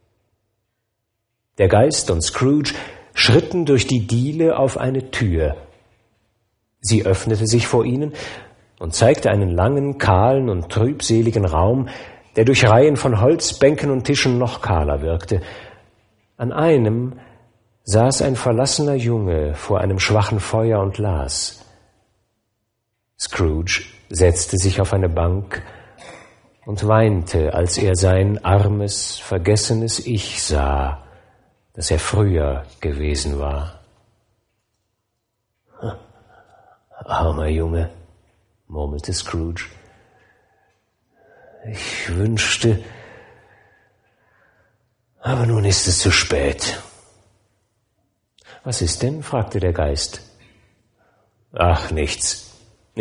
Speaker 1: Der Geist und Scrooge schritten durch die Diele auf eine Tür. Sie öffnete sich vor ihnen und zeigte einen langen, kahlen und trübseligen Raum, der durch Reihen von Holzbänken und Tischen noch kahler wirkte. An einem saß ein verlassener Junge vor einem schwachen Feuer und las. Scrooge setzte sich auf eine Bank und weinte, als er sein armes, vergessenes Ich sah, das er früher gewesen war. »Armer Junge«, murmelte Scrooge. »Ich wünschte, aber nun ist es zu spät.« »Was ist denn?« fragte der Geist. »Ach, nichts.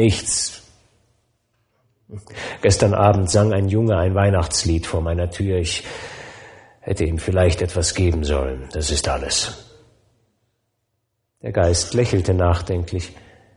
Speaker 1: Gestern Abend sang ein Junge ein Weihnachtslied vor meiner Tür. Ich hätte ihm vielleicht etwas geben sollen. Das ist alles.« Der Geist lächelte nachdenklich.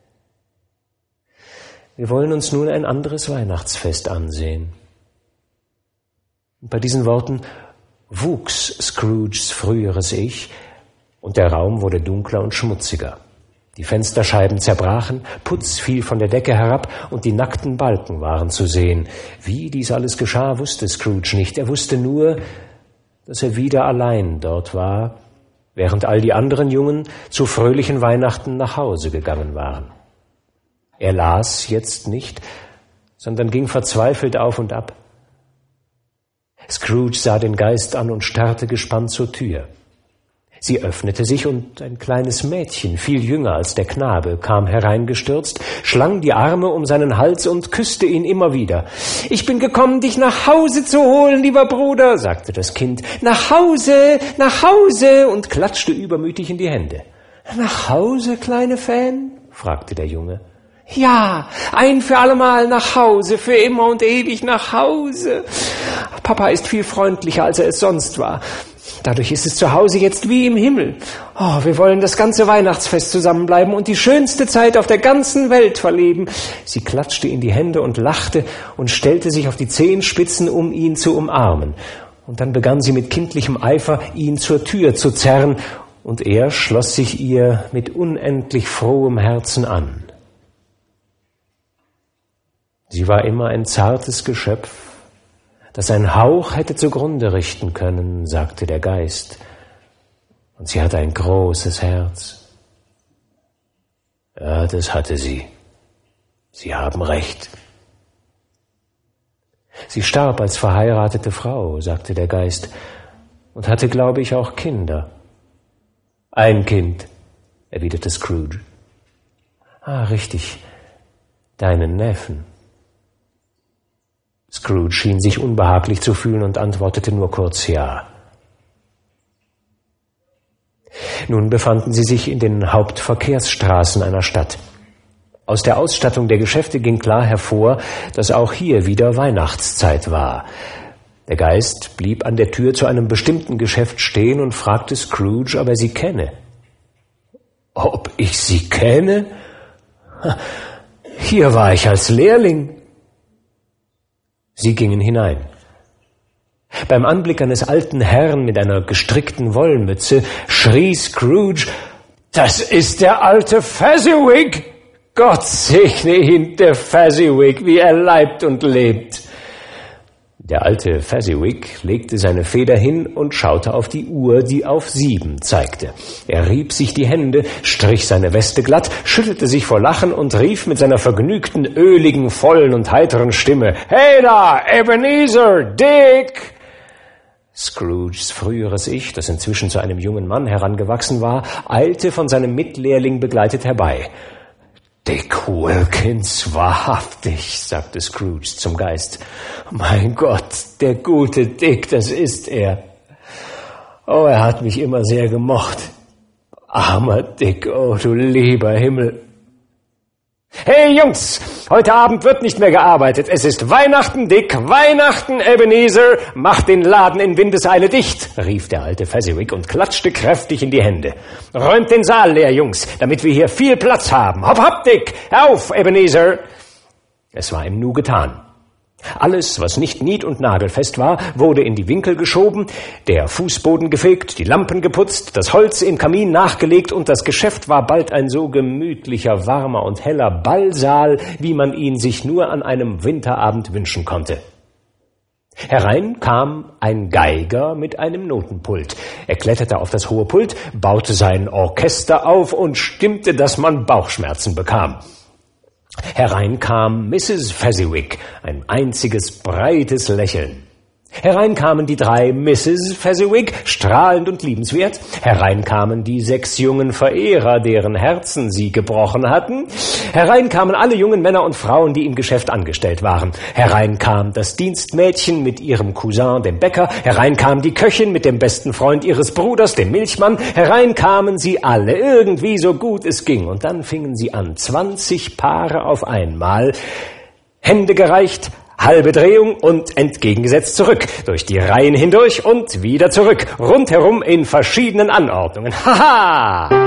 Speaker 1: »Wir wollen uns nun ein anderes Weihnachtsfest ansehen.« Und bei diesen Worten wuchs Scrooges früheres Ich, und der Raum wurde dunkler und schmutziger. Die Fensterscheiben zerbrachen, Putz fiel von der Decke herab und die nackten Balken waren zu sehen. Wie dies alles geschah, wusste Scrooge nicht. Er wusste nur, dass er wieder allein dort war, während all die anderen Jungen zu fröhlichen Weihnachten nach Hause gegangen waren. Er las jetzt nicht, sondern ging verzweifelt auf und ab. Scrooge sah den Geist an und starrte gespannt zur Tür. Sie öffnete sich und ein kleines Mädchen, viel jünger als der Knabe, kam hereingestürzt, schlang die Arme um seinen Hals und küsste ihn immer wieder. »Ich bin gekommen, dich nach Hause zu holen, lieber Bruder«, sagte das Kind. »Nach Hause, nach Hause«, und klatschte übermütig in die Hände. »Nach Hause, kleine Fan?« fragte der Junge. »Ja, ein für allemal nach Hause, für immer und ewig nach Hause. Papa ist viel freundlicher, als er es sonst war. Dadurch ist es zu Hause jetzt wie im Himmel. Oh, wir wollen das ganze Weihnachtsfest zusammenbleiben und die schönste Zeit auf der ganzen Welt verleben.« Sie klatschte in die Hände und lachte und stellte sich auf die Zehenspitzen, um ihn zu umarmen. Und dann begann sie mit kindlichem Eifer, ihn zur Tür zu zerren, und er schloss sich ihr mit unendlich frohem Herzen an. Sie war immer ein zartes Geschöpf, das ein Hauch hätte zugrunde richten können, sagte der Geist. Und sie hatte ein großes Herz. Ja, das hatte sie. Sie haben recht. Sie starb als verheiratete Frau, sagte der Geist, und hatte, glaube ich, auch Kinder. Ein Kind, erwiderte Scrooge. Ah, richtig, deinen Neffen. Scrooge schien sich unbehaglich zu fühlen und antwortete nur kurz ja. Nun befanden sie sich in den Hauptverkehrsstraßen einer Stadt. Aus der Ausstattung der Geschäfte ging klar hervor, dass auch hier wieder Weihnachtszeit war. Der Geist blieb an der Tür zu einem bestimmten Geschäft stehen und fragte Scrooge, ob er sie kenne. Ob ich Sie kenne? Hier war ich als Lehrling. Sie gingen hinein. Beim Anblick eines alten Herrn mit einer gestrickten Wollmütze schrie Scrooge: »Das ist der alte Fezziwig! Gott segne ihn, der Fezziwig, wie er leibt und lebt!« Der alte Fezziwig legte seine Feder hin und schaute auf die Uhr, die auf 7 zeigte. Er rieb sich die Hände, strich seine Weste glatt, schüttelte sich vor Lachen und rief mit seiner vergnügten, öligen, vollen und heiteren Stimme: »Hey da, Ebenezer, Dick!« Scrooges früheres Ich, das inzwischen zu einem jungen Mann herangewachsen war, eilte von seinem Mitlehrling begleitet herbei. »Dick Wilkins, wahrhaftig«, sagte Scrooge zum Geist. »Mein Gott, der gute Dick, das ist er. Oh, er hat mich immer sehr gemocht. Armer Dick, oh du lieber Himmel.« »Hey Jungs, heute Abend wird nicht mehr gearbeitet. Es ist Weihnachten, Dick, Weihnachten, Ebenezer. Macht den Laden in Windeseile dicht«, rief der alte Fezziwig und klatschte kräftig in die Hände. »Räumt den Saal leer, Jungs, damit wir hier viel Platz haben. Hopp, hopp, Dick, auf, Ebenezer.« Es war ihm nu getan. Alles, was nicht nied- und nagelfest war, wurde in die Winkel geschoben, der Fußboden gefegt, die Lampen geputzt, das Holz im Kamin nachgelegt und das Geschäft war bald ein so gemütlicher, warmer und heller Ballsaal, wie man ihn sich nur an einem Winterabend wünschen konnte. Herein kam ein Geiger mit einem Notenpult. Er kletterte auf das hohe Pult, baute sein Orchester auf und stimmte, dass man Bauchschmerzen bekam. Herein kam Mrs. Fezziwig, ein einziges breites Lächeln. Herein kamen die 3 Mrs. Fezziwig, strahlend und liebenswert. Herein kamen die 6 jungen Verehrer, deren Herzen sie gebrochen hatten. Herein kamen alle jungen Männer und Frauen, die im Geschäft angestellt waren. Herein kam das Dienstmädchen mit ihrem Cousin, dem Bäcker. Herein kam die Köchin mit dem besten Freund ihres Bruders, dem Milchmann. Herein kamen sie alle, irgendwie so gut es ging. Und dann fingen sie an, 20 Paare auf einmal, Hände gereicht, halbe Drehung und entgegengesetzt zurück, durch die Reihen hindurch und wieder zurück, rundherum in verschiedenen Anordnungen. Haha!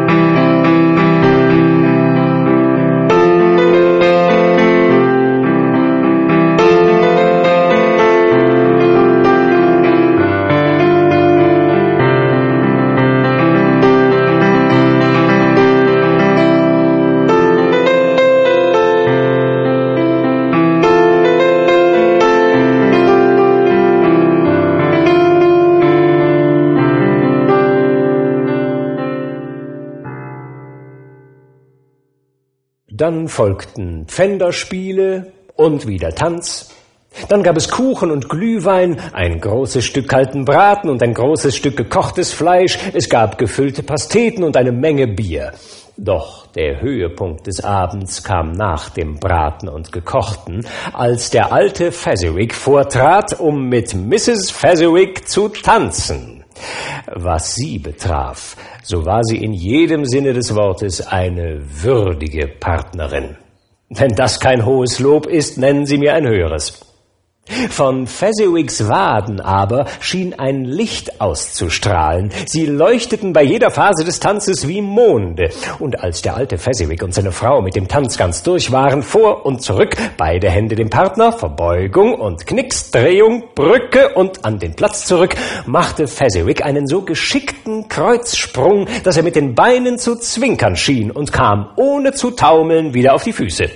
Speaker 1: Dann folgten Pfänderspiele und wieder Tanz. Dann gab es Kuchen und Glühwein, ein großes Stück kalten Braten und ein großes Stück gekochtes Fleisch. Es gab gefüllte Pasteten und eine Menge Bier. Doch der Höhepunkt des Abends kam nach dem Braten und Gekochten, als der alte Fezziwig vortrat, um mit Mrs. Fezziwig zu tanzen. Was sie betraf, so war sie in jedem Sinne des Wortes eine würdige Partnerin. Wenn das kein hohes Lob ist, nennen Sie mir ein höheres. Von Fezziwigs Waden aber schien ein Licht auszustrahlen. Sie leuchteten bei jeder Phase des Tanzes wie Monde. Und als der alte Fezziwig und seine Frau mit dem Tanz ganz durch waren, vor und zurück, beide Hände dem Partner, Verbeugung und Knicks, Drehung, Brücke und an den Platz zurück, machte Fezziwig einen so geschickten Kreuzsprung, dass er mit den Beinen zu zwinkern schien und kam, ohne zu taumeln, wieder auf die Füße.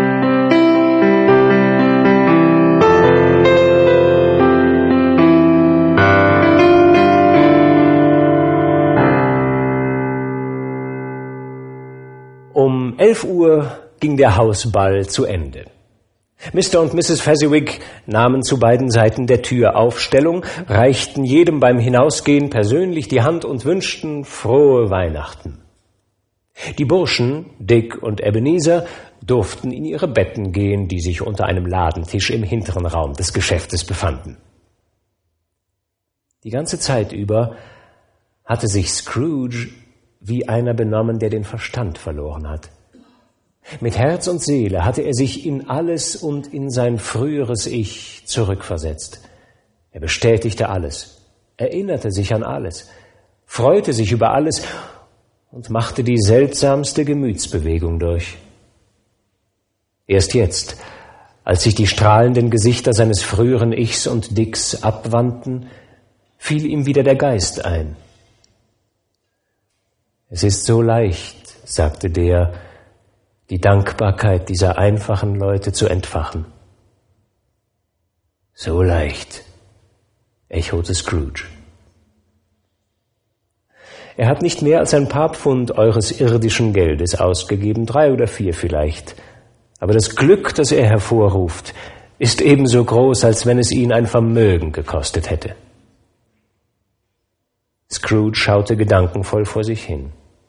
Speaker 1: Um 11 Uhr ging der Hausball zu Ende. Mr. und Mrs. Fezziwig nahmen zu beiden Seiten der Tür Aufstellung, reichten jedem beim Hinausgehen persönlich die Hand und wünschten frohe Weihnachten. Die Burschen, Dick und Ebenezer, durften in ihre Betten gehen, die sich unter einem Ladentisch im hinteren Raum des Geschäftes befanden. Die ganze Zeit über hatte sich Scrooge wie einer benommen, der den Verstand verloren hat. Mit Herz und Seele hatte er sich in alles und in sein früheres Ich zurückversetzt. Er bestätigte alles, erinnerte sich an alles, freute sich über alles und machte die seltsamste Gemütsbewegung durch. Erst jetzt, als sich die strahlenden Gesichter seines früheren Ichs und Dicks abwandten, fiel ihm wieder der Geist ein. Es ist so leicht, sagte der, die Dankbarkeit dieser einfachen Leute zu entfachen. So leicht, echote Scrooge. Er hat nicht mehr als ein paar Pfund eures irdischen Geldes ausgegeben, 3 oder 4 vielleicht. Aber das Glück, das er hervorruft, ist ebenso groß, als wenn es ihn ein Vermögen gekostet hätte. Scrooge schaute gedankenvoll vor sich hin.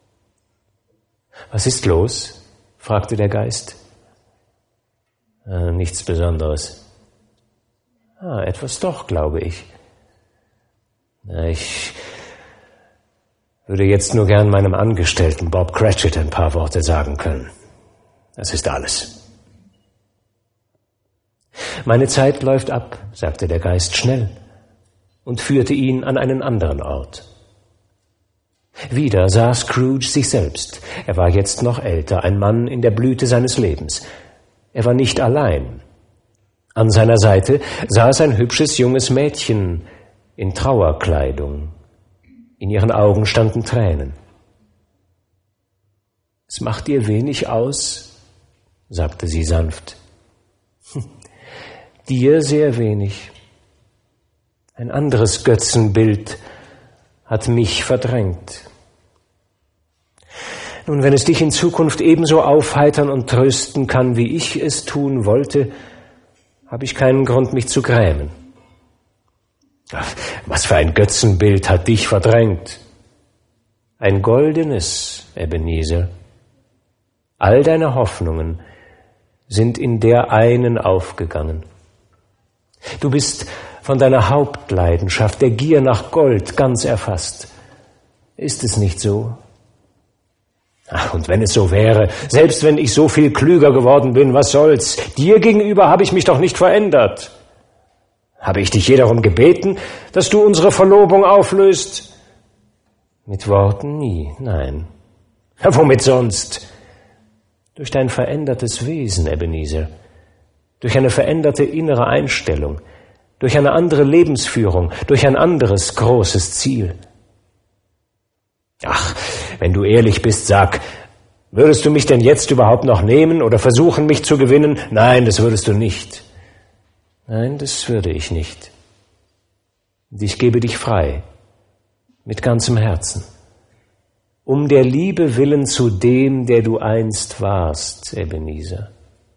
Speaker 1: »Was ist los?« fragte der Geist. »Nichts Besonderes.« »Etwas doch, glaube ich.« »Ich würde jetzt nur gern meinem Angestellten Bob Cratchit ein paar Worte sagen können. Das ist alles.« »Meine Zeit läuft ab«, sagte der Geist schnell und führte ihn an einen anderen Ort. Wieder sah Scrooge sich selbst. Er war jetzt noch älter, ein Mann in der Blüte seines Lebens. Er war nicht allein. An seiner Seite saß ein hübsches junges Mädchen in Trauerkleidung. In ihren Augen standen Tränen. »Es macht dir wenig aus«, sagte sie sanft. »Dir sehr wenig. Ein anderes Götzenbild hat mich verdrängt. Nun, wenn es dich in Zukunft ebenso aufheitern und trösten kann, wie ich es tun wollte, habe ich keinen Grund, mich zu grämen. Ach, was für ein Götzenbild hat dich verdrängt? Ein goldenes, Ebenezer. All deine Hoffnungen sind in der einen aufgegangen. Du bist von deiner Hauptleidenschaft, der Gier nach Gold, ganz erfasst. Ist es nicht so? Ach, und wenn es so wäre, selbst wenn ich so viel klüger geworden bin, was soll's? Dir gegenüber habe ich mich doch nicht verändert. Habe ich dich je darum gebeten, dass du unsere Verlobung auflöst? Mit Worten nie, nein. Ja, womit sonst? Durch dein verändertes Wesen, Ebenezer. Durch eine veränderte innere Einstellung. Durch eine andere Lebensführung. Durch ein anderes großes Ziel. Ach, wenn du ehrlich bist, sag, würdest du mich denn jetzt überhaupt noch nehmen oder versuchen, mich zu gewinnen? Nein, das würdest du nicht. Nein, das würde ich nicht. Und ich gebe dich frei, mit ganzem Herzen, um der Liebe willen zu dem, der du einst warst, Ebenezer.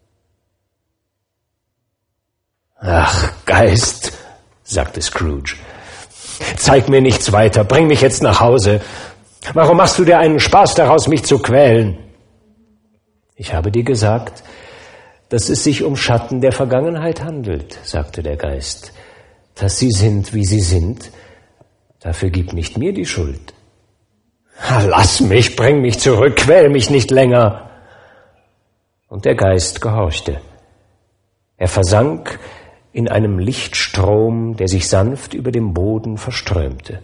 Speaker 1: Ach, Geist, sagte Scrooge, zeig mir nichts weiter, bring mich jetzt nach Hause. Warum machst du dir einen Spaß daraus, mich zu quälen? Ich habe dir gesagt, dass es sich um Schatten der Vergangenheit handelt, sagte der Geist. Dass sie sind, wie sie sind, dafür gib nicht mir die Schuld. Lass mich, bring mich zurück, quäl mich nicht länger. Und der Geist gehorchte. Er versank in einem Lichtstrom, der sich sanft über dem Boden verströmte.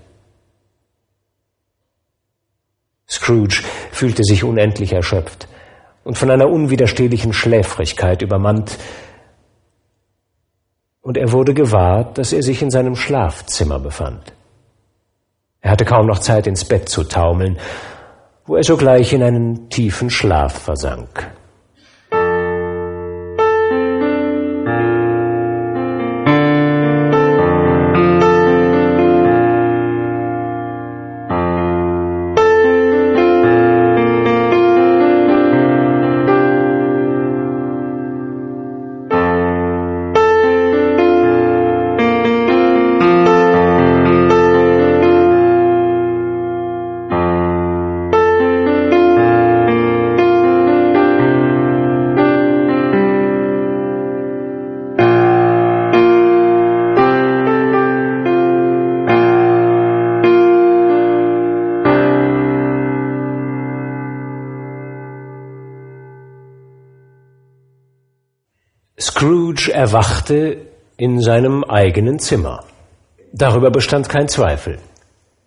Speaker 1: Scrooge fühlte sich unendlich erschöpft und von einer unwiderstehlichen Schläfrigkeit übermannt, und er wurde gewahr, dass er sich in seinem Schlafzimmer befand. Er hatte kaum noch Zeit, ins Bett zu taumeln, wo er sogleich in einen tiefen Schlaf versank. Scrooge erwachte in seinem eigenen Zimmer. Darüber bestand kein Zweifel.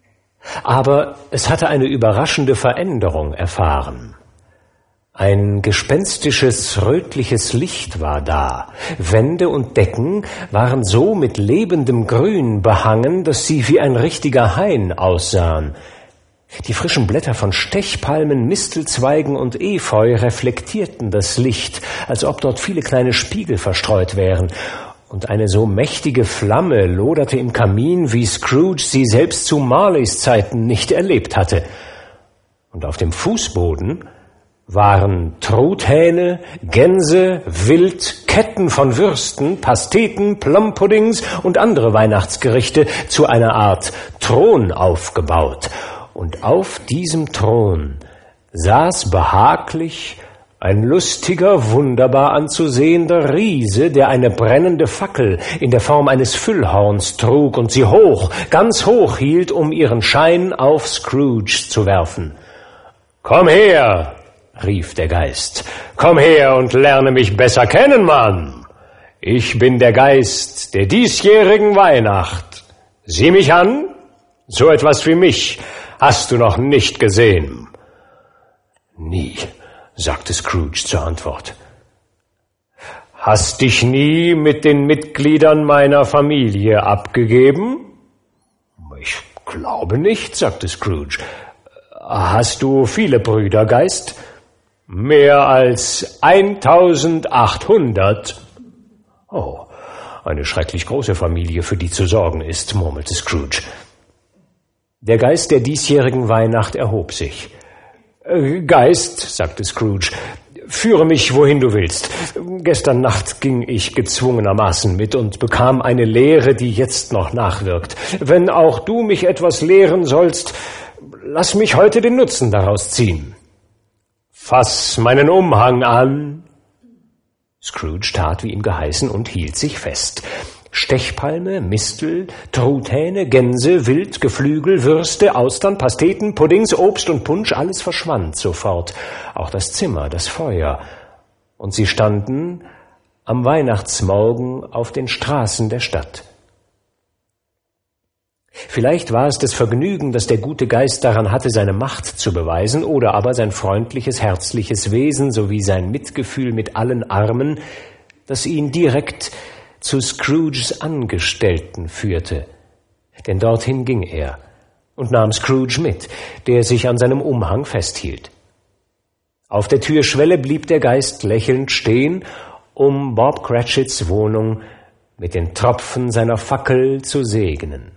Speaker 1: Aber es hatte eine überraschende Veränderung erfahren. Ein gespenstisches, rötliches Licht war da. Wände und Decken waren so mit lebendem Grün behangen, dass sie wie ein richtiger Hain aussahen. Die frischen Blätter von Stechpalmen, Mistelzweigen und Efeu reflektierten das Licht, als ob dort viele kleine Spiegel verstreut wären. Und eine so mächtige Flamme loderte im Kamin, wie Scrooge sie selbst zu Marleys Zeiten nicht erlebt hatte. Und auf dem Fußboden waren Truthähne, Gänse, Wild, Ketten von Würsten, Pasteten, Plumpuddings und andere Weihnachtsgerichte zu einer Art Thron aufgebaut. Und auf diesem Thron saß behaglich ein lustiger, wunderbar anzusehender Riese, der eine brennende Fackel in der Form eines Füllhorns trug und sie hoch, ganz hoch hielt, um ihren Schein auf Scrooge zu werfen. »Komm her«, rief der Geist, »komm her und lerne mich besser kennen, Mann. Ich bin der Geist der diesjährigen Weihnacht. Sieh mich an, so etwas wie mich hast du noch nicht gesehen.« »Nie«, sagte Scrooge zur Antwort. »Hast dich nie mit den Mitgliedern meiner Familie abgegeben?« »Ich glaube nicht«, sagte Scrooge. »Hast du viele Brüder, Geist?« »Mehr als 1800. »Oh, eine schrecklich große Familie, für die zu sorgen ist«, murmelte Scrooge. Der Geist der diesjährigen Weihnacht erhob sich. »Geist«, sagte Scrooge, »führe mich, wohin du willst. Gestern Nacht ging ich gezwungenermaßen mit und bekam eine Lehre, die jetzt noch nachwirkt. Wenn auch du mich etwas lehren sollst, lass mich heute den Nutzen daraus ziehen.« »Fass meinen Umhang an.« Scrooge tat, wie ihm geheißen, und hielt sich fest. Stechpalme, Mistel, Truthähne, Gänse, Wild, Geflügel, Würste, Austern, Pasteten, Puddings, Obst und Punsch, alles verschwand sofort. Auch das Zimmer, das Feuer. Und sie standen am Weihnachtsmorgen auf den Straßen der Stadt. Vielleicht war es das Vergnügen, das der gute Geist daran hatte, seine Macht zu beweisen, oder aber sein freundliches, herzliches Wesen sowie sein Mitgefühl mit allen Armen, das ihn direkt zu Scrooges Angestellten führte. Denn dorthin ging er und nahm Scrooge mit, der sich an seinem Umhang festhielt. Auf der Türschwelle blieb der Geist lächelnd stehen, um Bob Cratchits Wohnung mit den Tropfen seiner Fackel zu segnen.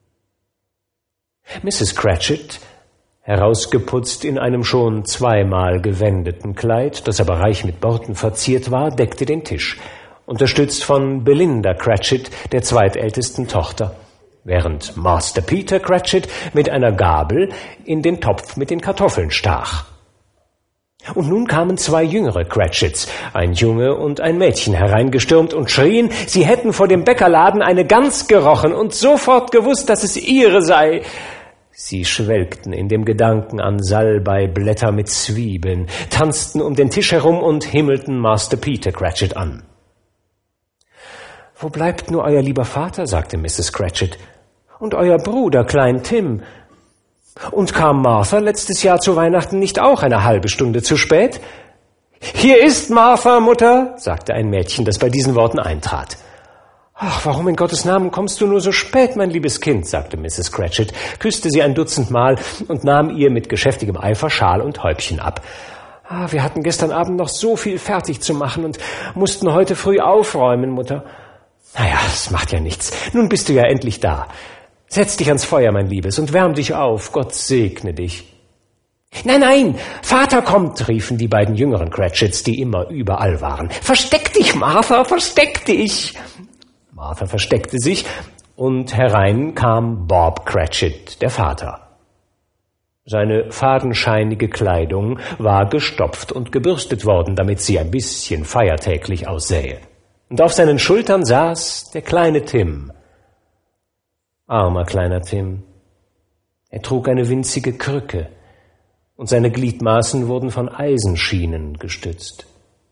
Speaker 1: Mrs. Cratchit, herausgeputzt in einem schon zweimal gewendeten Kleid, das aber reich mit Borten verziert war, deckte den Tisch, unterstützt von Belinda Cratchit, der zweitältesten Tochter, während Master Peter Cratchit mit einer Gabel in den Topf mit den Kartoffeln stach. Und nun kamen zwei jüngere Cratchits, ein Junge und ein Mädchen, hereingestürmt und schrien, sie hätten vor dem Bäckerladen eine Gans gerochen und sofort gewusst, dass es ihre sei. Sie schwelgten in dem Gedanken an Salbeiblätter mit Zwiebeln, tanzten um den Tisch herum und himmelten Master Peter Cratchit an. »Wo bleibt nur euer lieber Vater?« sagte Mrs. Cratchit. »Und euer Bruder, Klein Tim? Und kam Martha letztes Jahr zu Weihnachten nicht auch eine halbe Stunde zu spät?« »Hier ist Martha, Mutter«, sagte ein Mädchen, das bei diesen Worten eintrat. »Ach, warum in Gottes Namen kommst du nur so spät, mein liebes Kind?« sagte Mrs. Cratchit, küsste sie ein Dutzend Mal und nahm ihr mit geschäftigem Eifer Schal und Häubchen ab. »Wir hatten gestern Abend noch so viel fertig zu machen und mussten heute früh aufräumen, Mutter.« »Naja, das macht ja nichts. Nun bist du ja endlich da. Setz dich ans Feuer, mein Liebes, und wärm dich auf. Gott segne dich.« »Nein, nein, Vater kommt«, riefen die beiden jüngeren Cratchits, die immer überall waren. »Versteck dich, Martha, versteck dich!« Martha versteckte sich, und herein kam Bob Cratchit, der Vater. Seine fadenscheinige Kleidung war gestopft und gebürstet worden, damit sie ein bisschen feiertäglich aussähe. Und auf seinen Schultern saß der kleine Tim. Armer kleiner Tim. Er trug eine winzige Krücke, und seine Gliedmaßen wurden von Eisenschienen gestützt.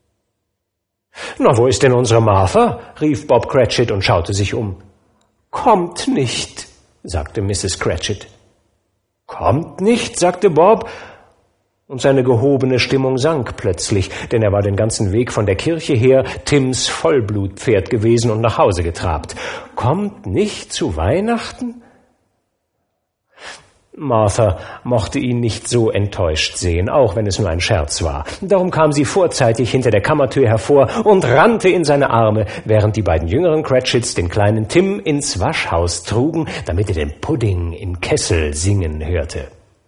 Speaker 1: »Na, wo ist denn unsere Martha?« rief Bob Cratchit und schaute sich um. »Kommt nicht«, sagte Mrs. Cratchit. »Kommt nicht«, sagte Bob, und seine gehobene Stimmung sank plötzlich, denn er war den ganzen Weg von der Kirche her Tims Vollblutpferd gewesen und nach Hause getrabt. »Kommt nicht zu Weihnachten?« Martha mochte ihn nicht so enttäuscht sehen, auch wenn es nur ein Scherz war. Darum kam sie vorzeitig hinter der Kammertür hervor und rannte in seine Arme, während die beiden jüngeren Cratchits den kleinen Tim ins Waschhaus trugen, damit er den Pudding im Kessel singen hörte.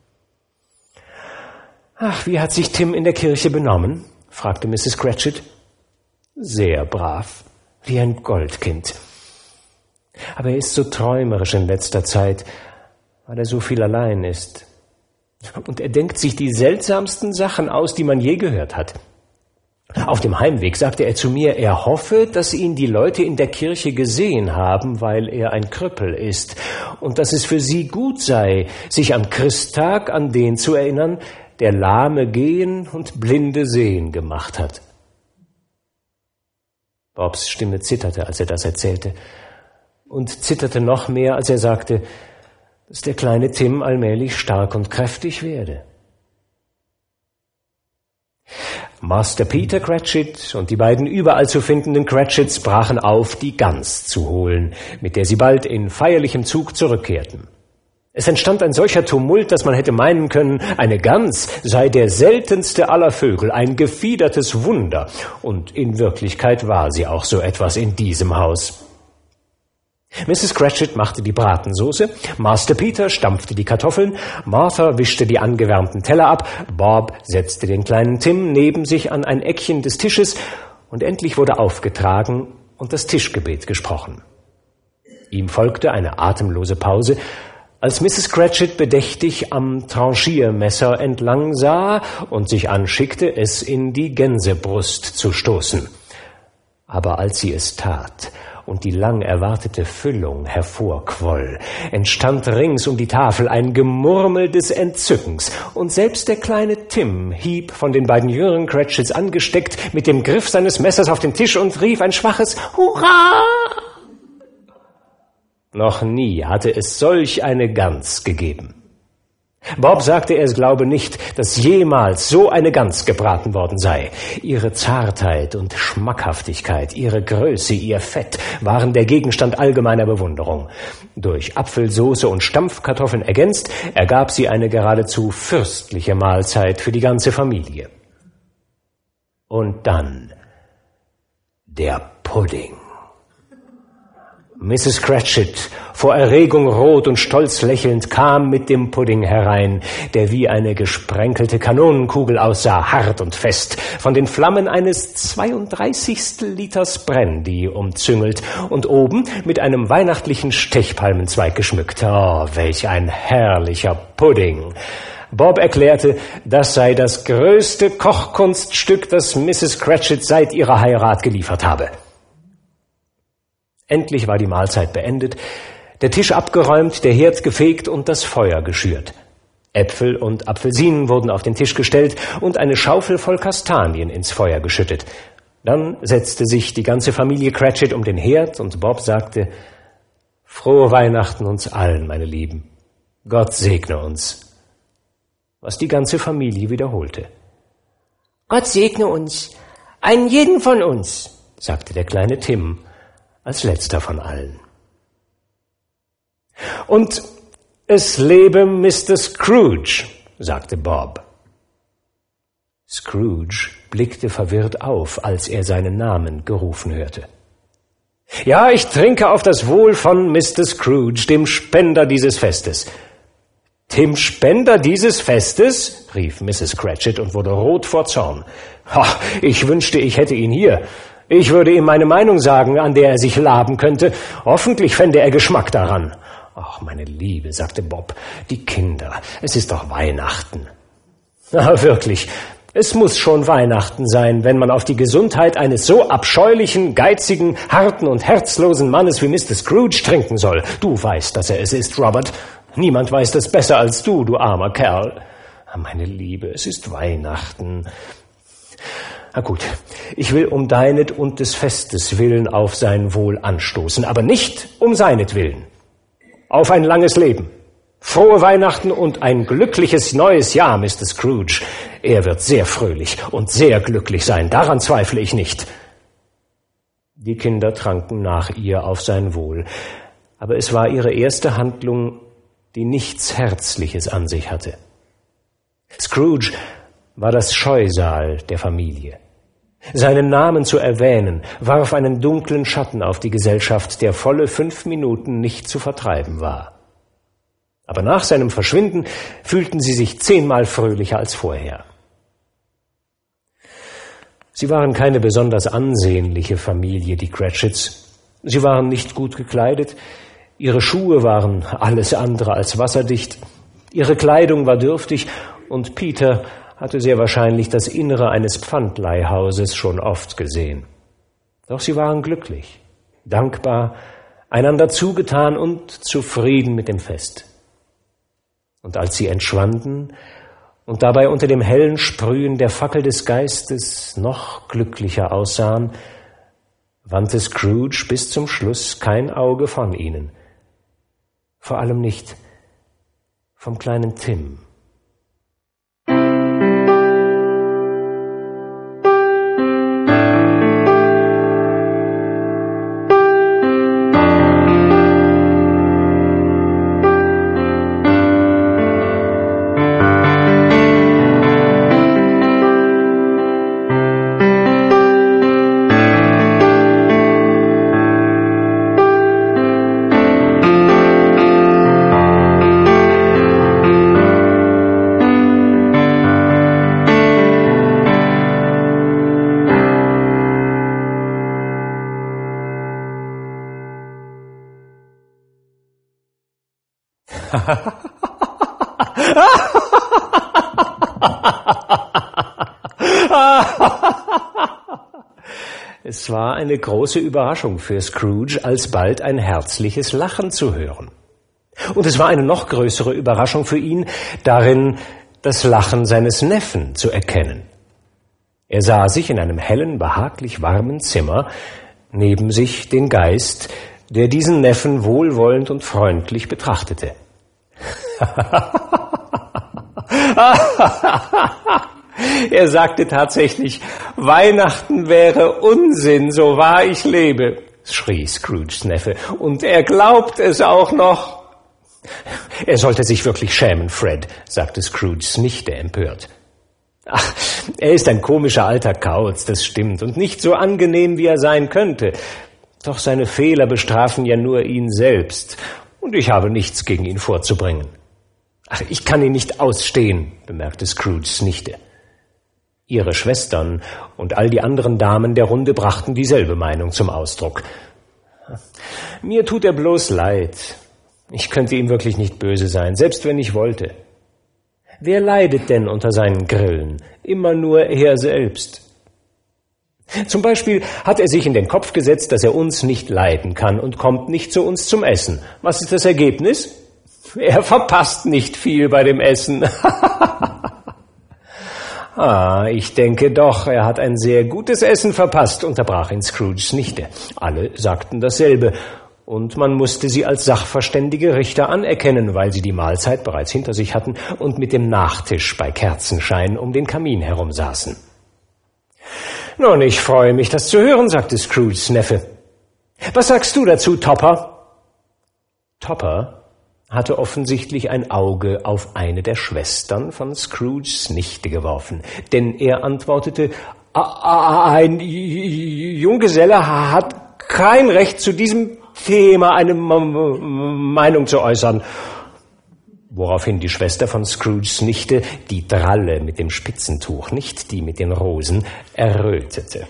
Speaker 1: »Ach, wie hat sich Tim in der Kirche benommen?« fragte Mrs. Cratchit. »Sehr brav, wie ein Goldkind. Aber er ist so träumerisch in letzter Zeit, weil er so viel allein ist. Und er denkt sich die seltsamsten Sachen aus, die man je gehört hat. Auf dem Heimweg sagte er zu mir, er hoffe, dass ihn die Leute in der Kirche gesehen haben, weil er ein Krüppel ist, und dass es für sie gut sei, sich am Christtag an den zu erinnern, der Lahme gehen und Blinde sehen gemacht hat.« Bobs Stimme zitterte, als er das erzählte, und zitterte noch mehr, als er sagte, dass der kleine Tim allmählich stark und kräftig werde. Master Peter Cratchit und die beiden überall zu findenden Cratchits brachen auf, die Gans zu holen, mit der sie bald in feierlichem Zug zurückkehrten. Es entstand ein solcher Tumult, dass man hätte meinen können, eine Gans sei der seltenste aller Vögel, ein gefiedertes Wunder, und in Wirklichkeit war sie auch so etwas in diesem Haus. Mrs. Cratchit machte die Bratensoße, Master Peter stampfte die Kartoffeln, Martha wischte die angewärmten Teller ab, Bob setzte den kleinen Tim neben sich an ein Eckchen des Tisches, und endlich wurde aufgetragen und das Tischgebet gesprochen. Ihm folgte eine atemlose Pause, als Mrs. Cratchit bedächtig am Tranchiermesser entlang sah und sich anschickte, es in die Gänsebrust zu stoßen. Aber als sie es tat und die lang erwartete Füllung hervorquoll, entstand rings um die Tafel ein Gemurmel des Entzückens, und selbst der kleine Tim hieb, von den beiden jüngeren Cratchits angesteckt, mit dem Griff seines Messers auf den Tisch und rief ein schwaches »Hurra!« Noch nie hatte es solch eine Gans gegeben. Bob sagte, er glaube nicht, dass jemals so eine Gans gebraten worden sei. Ihre Zartheit und Schmackhaftigkeit, ihre Größe, ihr Fett waren der Gegenstand allgemeiner Bewunderung. Durch Apfelsoße und Stampfkartoffeln ergänzt, ergab sie eine geradezu fürstliche Mahlzeit für die ganze Familie. Und dann der Pudding. Mrs. Cratchit, vor Erregung rot und stolz lächelnd, kam mit dem Pudding herein, der wie eine gesprenkelte Kanonenkugel aussah, hart und fest, von den Flammen eines 32. Liters Brandy umzüngelt und oben mit einem weihnachtlichen Stechpalmenzweig geschmückt. Oh, welch ein herrlicher Pudding! Bob erklärte, das sei das größte Kochkunststück, das Mrs. Cratchit seit ihrer Heirat geliefert habe. Endlich war die Mahlzeit beendet, der Tisch abgeräumt, der Herd gefegt und das Feuer geschürt. Äpfel und Apfelsinen wurden auf den Tisch gestellt und eine Schaufel voll Kastanien ins Feuer geschüttet. Dann setzte sich die ganze Familie Cratchit um den Herd und Bob sagte, »Frohe Weihnachten uns allen, meine Lieben. Gott segne uns.« Was die ganze Familie wiederholte.
Speaker 3: »Gott segne uns, einen jeden von uns«,
Speaker 1: sagte der kleine Tim als letzter von allen. »Und es lebe Mr. Scrooge«, sagte Bob. Scrooge blickte verwirrt auf, als er seinen Namen gerufen hörte. »Ja, ich trinke auf das Wohl von Mr. Scrooge, dem Spender dieses Festes.« »Dem Spender dieses Festes?« rief Mrs. Cratchit und wurde rot vor Zorn. »Ach, ich wünschte, ich hätte ihn hier. Ich würde ihm meine Meinung sagen, an der er sich laben könnte. Hoffentlich fände er Geschmack daran.« »Ach, meine Liebe«, sagte Bob, »die Kinder, es ist doch Weihnachten.« »Na, wirklich, es muss schon Weihnachten sein, wenn man auf die Gesundheit eines so abscheulichen, geizigen, harten und herzlosen Mannes wie Mr. Scrooge trinken soll. Du weißt, dass er es ist, Robert. Niemand weiß das besser als du, du armer Kerl.« »Meine Liebe, es ist Weihnachten.« »Na gut, ich will um deinet und des Festes willen auf sein Wohl anstoßen, aber nicht um seinetwillen. Auf ein langes Leben. Frohe Weihnachten und ein glückliches neues Jahr, Mr. Scrooge. Er wird sehr fröhlich und sehr glücklich sein, daran zweifle ich nicht. Die Kinder tranken nach ihr auf sein Wohl, aber es war ihre erste Handlung, die nichts Herzliches an sich hatte. Scrooge war das Scheusal der Familie. Seinen Namen zu erwähnen, warf einen dunklen Schatten auf die Gesellschaft, der volle 5 Minuten nicht zu vertreiben war. Aber nach seinem Verschwinden fühlten sie sich 10-mal fröhlicher als vorher. Sie waren keine besonders ansehnliche Familie, die Cratchits. Sie waren nicht gut gekleidet, ihre Schuhe waren alles andere als wasserdicht, ihre Kleidung war dürftig und Peter hatte sehr wahrscheinlich das Innere eines Pfandleihhauses schon oft gesehen. Doch sie waren glücklich, dankbar, einander zugetan und zufrieden mit dem Fest. Und als sie entschwanden und dabei unter dem hellen Sprühen der Fackel des Geistes noch glücklicher aussahen, wandte Scrooge bis zum Schluss kein Auge von ihnen, vor allem nicht vom kleinen Tim. Es war eine große Überraschung für Scrooge, alsbald ein herzliches Lachen zu hören. Und es war eine noch größere Überraschung für ihn, darin das Lachen seines Neffen zu erkennen. Er sah sich in einem hellen, behaglich warmen Zimmer, neben sich den Geist, der diesen Neffen wohlwollend und freundlich betrachtete. Er sagte tatsächlich, Weihnachten wäre Unsinn, so wahr ich lebe, schrie Scrooges Neffe, und er glaubt es auch noch. Er sollte sich wirklich schämen, Fred, sagte Scrooges Nichte empört. Ach, er ist ein komischer alter Kauz, das stimmt, und nicht so angenehm, wie er sein könnte. Doch seine Fehler bestrafen ja nur ihn selbst, und ich habe nichts gegen ihn vorzubringen. Ach, ich kann ihn nicht ausstehen, bemerkte Scrooges Nichte. Ihre Schwestern und all die anderen Damen der Runde brachten dieselbe Meinung zum Ausdruck. Mir tut er bloß leid. Ich könnte ihm wirklich nicht böse sein, selbst wenn ich wollte. Wer leidet denn unter seinen Grillen? Immer nur er selbst. Zum Beispiel hat er sich in den Kopf gesetzt, dass er uns nicht leiden kann und kommt nicht zu uns zum Essen. Was ist das Ergebnis? Er verpasst nicht viel bei dem Essen. Ich denke doch, er hat ein sehr gutes Essen verpasst, unterbrach ihn Scrooges Nichte. Alle sagten dasselbe, und man musste sie als sachverständige Richter anerkennen, weil sie die Mahlzeit bereits hinter sich hatten und mit dem Nachtisch bei Kerzenschein um den Kamin herum saßen. Nun, ich freue mich, das zu hören, sagte Scrooges Neffe. Was sagst du dazu, Topper? Topper hatte offensichtlich ein Auge auf eine der Schwestern von Scrooges Nichte geworfen, denn er antwortete, ein Junggeselle hat kein Recht, zu diesem Thema eine Meinung zu äußern. Woraufhin die Schwester von Scrooges Nichte, die Dralle mit dem Spitzentuch, nicht die mit den Rosen, errötete.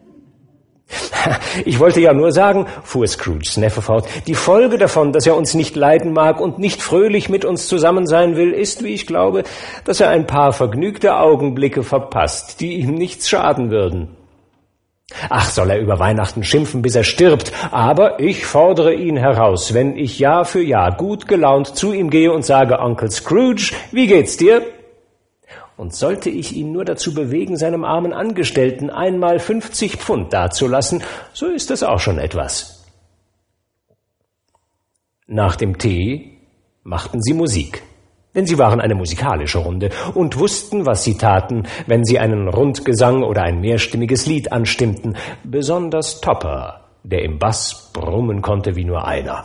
Speaker 1: Ich wollte ja nur sagen, fuhr Scrooges Neffe fort, die Folge davon, dass er uns nicht leiden mag und nicht fröhlich mit uns zusammen sein will, ist, wie ich glaube, dass er ein paar vergnügte Augenblicke verpasst, die ihm nichts schaden würden. Ach, soll er über Weihnachten schimpfen, bis er stirbt, aber ich fordere ihn heraus, wenn ich Jahr für Jahr gut gelaunt zu ihm gehe und sage, Onkel Scrooge, wie geht's dir? Und sollte ich ihn nur dazu bewegen, seinem armen Angestellten einmal 50 Pfund dazulassen, so ist das auch schon etwas. Nach dem Tee machten sie Musik. Denn sie waren eine musikalische Runde und wussten, was sie taten, wenn sie einen Rundgesang oder ein mehrstimmiges Lied anstimmten, besonders Topper, der im Bass brummen konnte wie nur einer.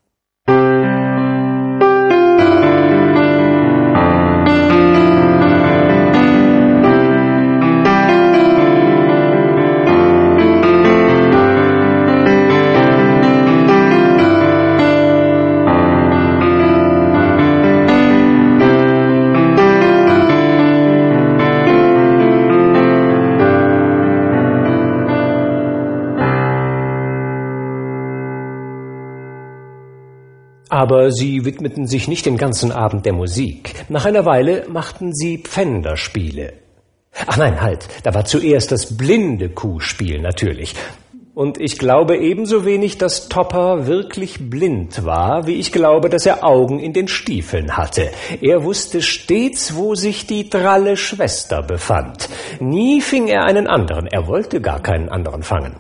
Speaker 1: Aber sie widmeten sich nicht den ganzen Abend der Musik. Nach einer Weile machten sie Pfänderspiele. Ach nein, halt, da war zuerst das blinde Kuhspiel natürlich. Und ich glaube ebenso wenig, dass Topper wirklich blind war, wie ich glaube, dass er Augen in den Stiefeln hatte. Er wusste stets, wo sich die dralle Schwester befand. Nie fing er einen anderen, er wollte gar keinen anderen fangen.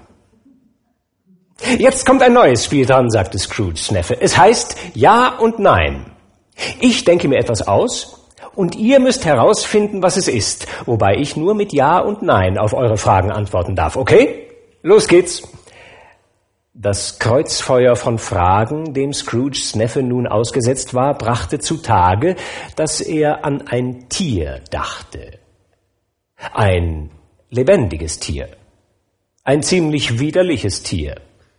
Speaker 1: »Jetzt kommt ein neues Spiel dran«, sagte Scrooges Neffe. »Es heißt Ja und Nein. Ich denke mir etwas aus und ihr müsst herausfinden, was es ist, wobei ich nur mit Ja und Nein auf eure Fragen antworten darf. Okay? Los geht's!« Das Kreuzfeuer von Fragen, dem Scrooges Neffe nun ausgesetzt war, brachte zutage, dass er an ein Tier dachte. Ein lebendiges Tier. Ein ziemlich widerliches Tier.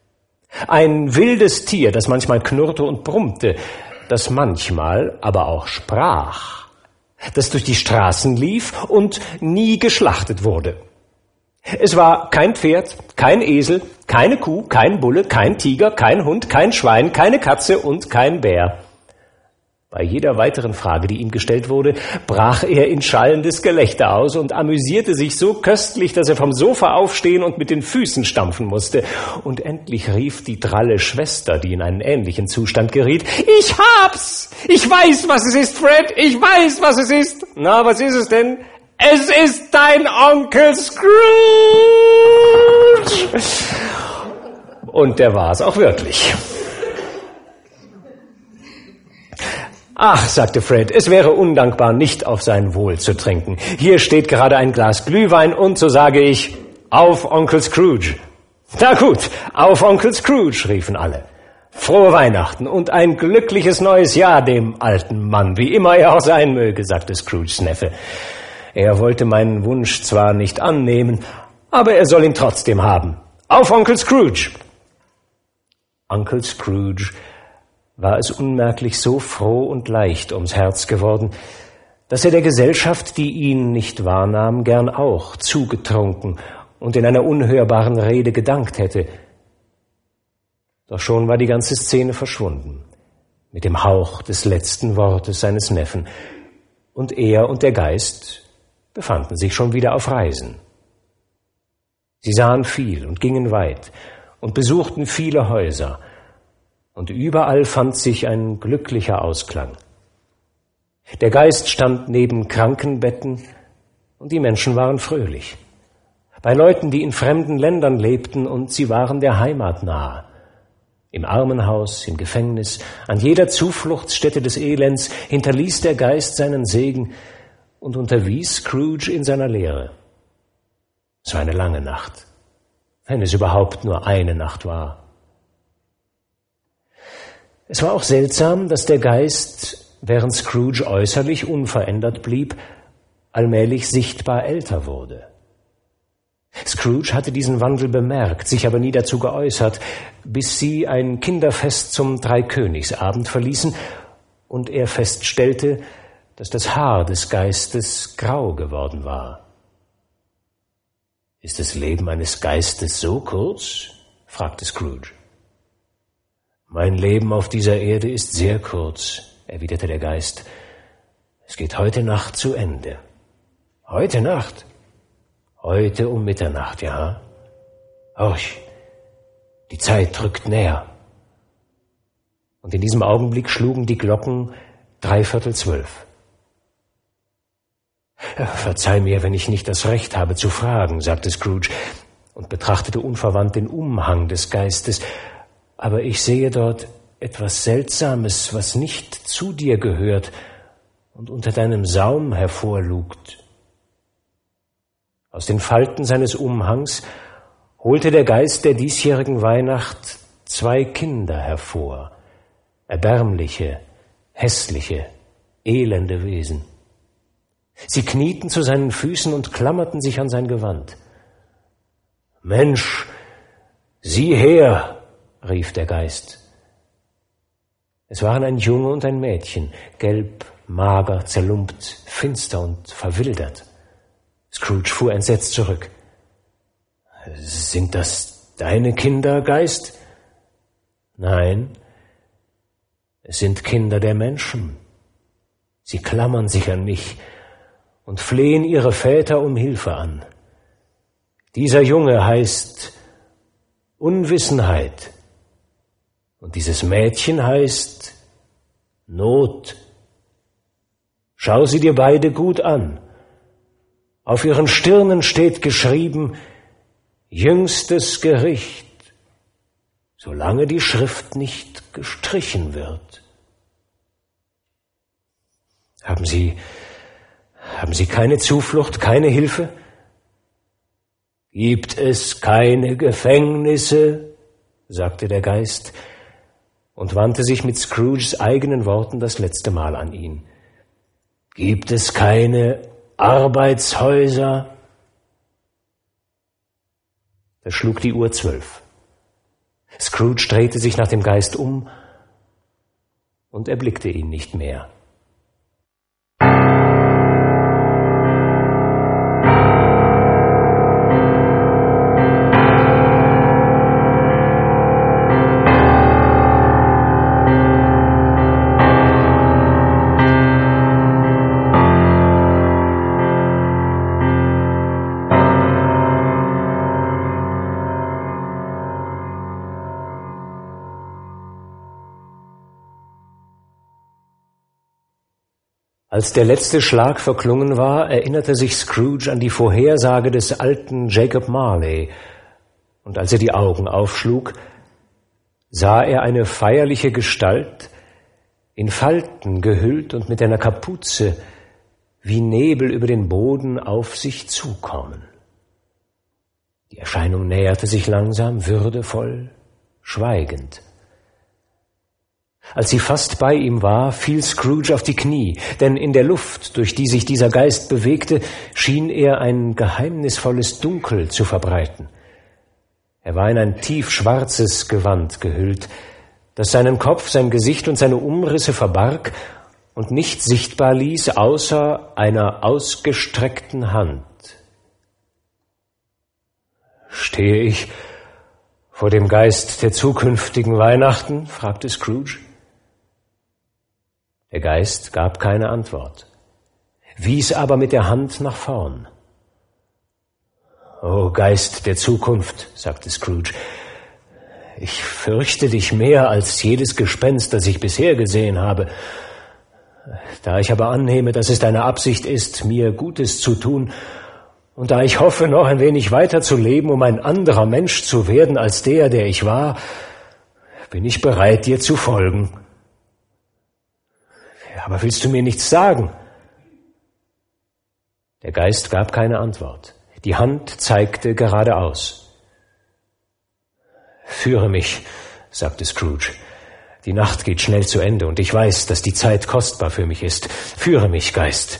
Speaker 1: Ein wildes Tier, das manchmal knurrte und brummte, das manchmal aber auch sprach, das durch die Straßen lief und nie geschlachtet wurde. Es war kein Pferd, kein Esel, keine Kuh, kein Bulle, kein Tiger, kein Hund, kein Schwein, keine Katze und kein Bär. Bei jeder weiteren Frage, die ihm gestellt wurde, brach er in schallendes Gelächter aus und amüsierte sich so köstlich, dass er vom Sofa aufstehen und mit den Füßen stampfen musste. Und endlich rief die dralle Schwester, die in einen ähnlichen Zustand geriet: »Ich hab's! Ich weiß, was es ist, Fred! Ich weiß, was es ist!« »Na, was ist es denn?« »Es ist dein Onkel Scrooge!« Und der war es auch wirklich. »Ach«, sagte Fred, »es wäre undankbar, nicht auf sein Wohl zu trinken. Hier steht gerade ein Glas Glühwein und so sage ich, auf Onkel Scrooge.« »Na gut, auf Onkel Scrooge«, riefen alle. »Frohe Weihnachten und ein glückliches neues Jahr dem alten Mann, wie immer er auch sein möge«, sagte Scrooges Neffe. Er wollte meinen Wunsch zwar nicht annehmen, aber er soll ihn trotzdem haben. Auf Onkel Scrooge! Onkel Scrooge war es unmerklich so froh und leicht ums Herz geworden, dass er der Gesellschaft, die ihn nicht wahrnahm, gern auch zugetrunken und in einer unhörbaren Rede gedankt hätte. Doch schon war die ganze Szene verschwunden, mit dem Hauch des letzten Wortes seines Neffen, und er und der Geist befanden sich schon wieder auf Reisen. Sie sahen viel und gingen weit und besuchten viele Häuser, und überall fand sich ein glücklicher Ausklang. Der Geist stand neben Krankenbetten, und die Menschen waren fröhlich. Bei Leuten, die in fremden Ländern lebten, und sie waren der Heimat nahe. Im Armenhaus, im Gefängnis, an jeder Zufluchtsstätte des Elends hinterließ der Geist seinen Segen und unterwies Scrooge in seiner Lehre. Es war eine lange Nacht, wenn es überhaupt nur eine Nacht war. Es war auch seltsam, dass der Geist, während Scrooge äußerlich unverändert blieb, allmählich sichtbar älter wurde. Scrooge hatte diesen Wandel bemerkt, sich aber nie dazu geäußert, bis sie ein Kinderfest zum Dreikönigsabend verließen und er feststellte, dass das Haar des Geistes grau geworden war. »Ist das Leben eines Geistes so kurz?« fragte Scrooge. »Mein Leben auf dieser Erde ist sehr kurz«, erwiderte der Geist. »Es geht heute Nacht zu Ende.« »Heute Nacht?« »Heute um Mitternacht, ja. Horch, die Zeit rückt näher.« Und in diesem Augenblick schlugen die Glocken 11:45. »Verzeih mir, wenn ich nicht das Recht habe zu fragen«, sagte Scrooge und betrachtete unverwandt den Umhang des Geistes. »Aber ich sehe dort etwas Seltsames, was nicht zu dir gehört und unter deinem Saum hervorlugt. Aus den Falten seines Umhangs holte der Geist der diesjährigen Weihnacht 2 Kinder hervor, erbärmliche, hässliche, elende Wesen. Sie knieten zu seinen Füßen und klammerten sich an sein Gewand. »Mensch, sieh her«, rief der Geist. Es waren ein Junge und ein Mädchen, gelb, mager, zerlumpt, finster und verwildert. Scrooge fuhr entsetzt zurück. »Sind das deine Kinder, Geist?« »Nein, es sind Kinder der Menschen. Sie klammern sich an mich und flehen ihre Väter um Hilfe an. Dieser Junge heißt Unwissenheit und dieses Mädchen heißt Not. Schau sie dir beide gut an. Auf ihren Stirnen steht geschrieben, jüngstes Gericht, solange die Schrift nicht gestrichen wird. Haben Sie keine Zuflucht, keine Hilfe? Gibt es keine Gefängnisse? Sagte der Geist und wandte sich mit Scrooges eigenen Worten das letzte Mal an ihn. Gibt es keine Arbeitshäuser? Da schlug die Uhr 12. Scrooge drehte sich nach dem Geist um und erblickte ihn nicht mehr. Als der letzte Schlag verklungen war, erinnerte sich Scrooge an die Vorhersage des alten Jacob Marley, und als er die Augen aufschlug, sah er eine feierliche Gestalt, in Falten gehüllt und mit einer Kapuze, wie Nebel über den Boden auf sich zukommen. Die Erscheinung näherte sich langsam, würdevoll, schweigend. Als sie fast bei ihm war, fiel Scrooge auf die Knie, denn in der Luft, durch die sich dieser Geist bewegte, schien er ein geheimnisvolles Dunkel zu verbreiten. Er war in ein tiefschwarzes Gewand gehüllt, das seinen Kopf, sein Gesicht und seine Umrisse verbarg und nicht sichtbar ließ, außer einer ausgestreckten Hand. »Stehe ich vor dem Geist der zukünftigen Weihnachten?« fragte Scrooge. Der Geist gab keine Antwort, wies aber mit der Hand nach vorn. »O Geist der Zukunft«, sagte Scrooge, »ich fürchte dich mehr als jedes Gespenst, das ich bisher gesehen habe. Da ich aber annehme, dass es deine Absicht ist, mir Gutes zu tun, und da ich hoffe, noch ein wenig weiter zu leben, um ein anderer Mensch zu werden als der ich war, bin ich bereit, dir zu folgen. Aber willst du mir nichts sagen?« Der Geist gab keine Antwort. Die Hand zeigte geradeaus. »Führe mich«, sagte Scrooge. »Die Nacht geht schnell zu Ende und ich weiß, dass die Zeit kostbar für mich ist. Führe mich, Geist.«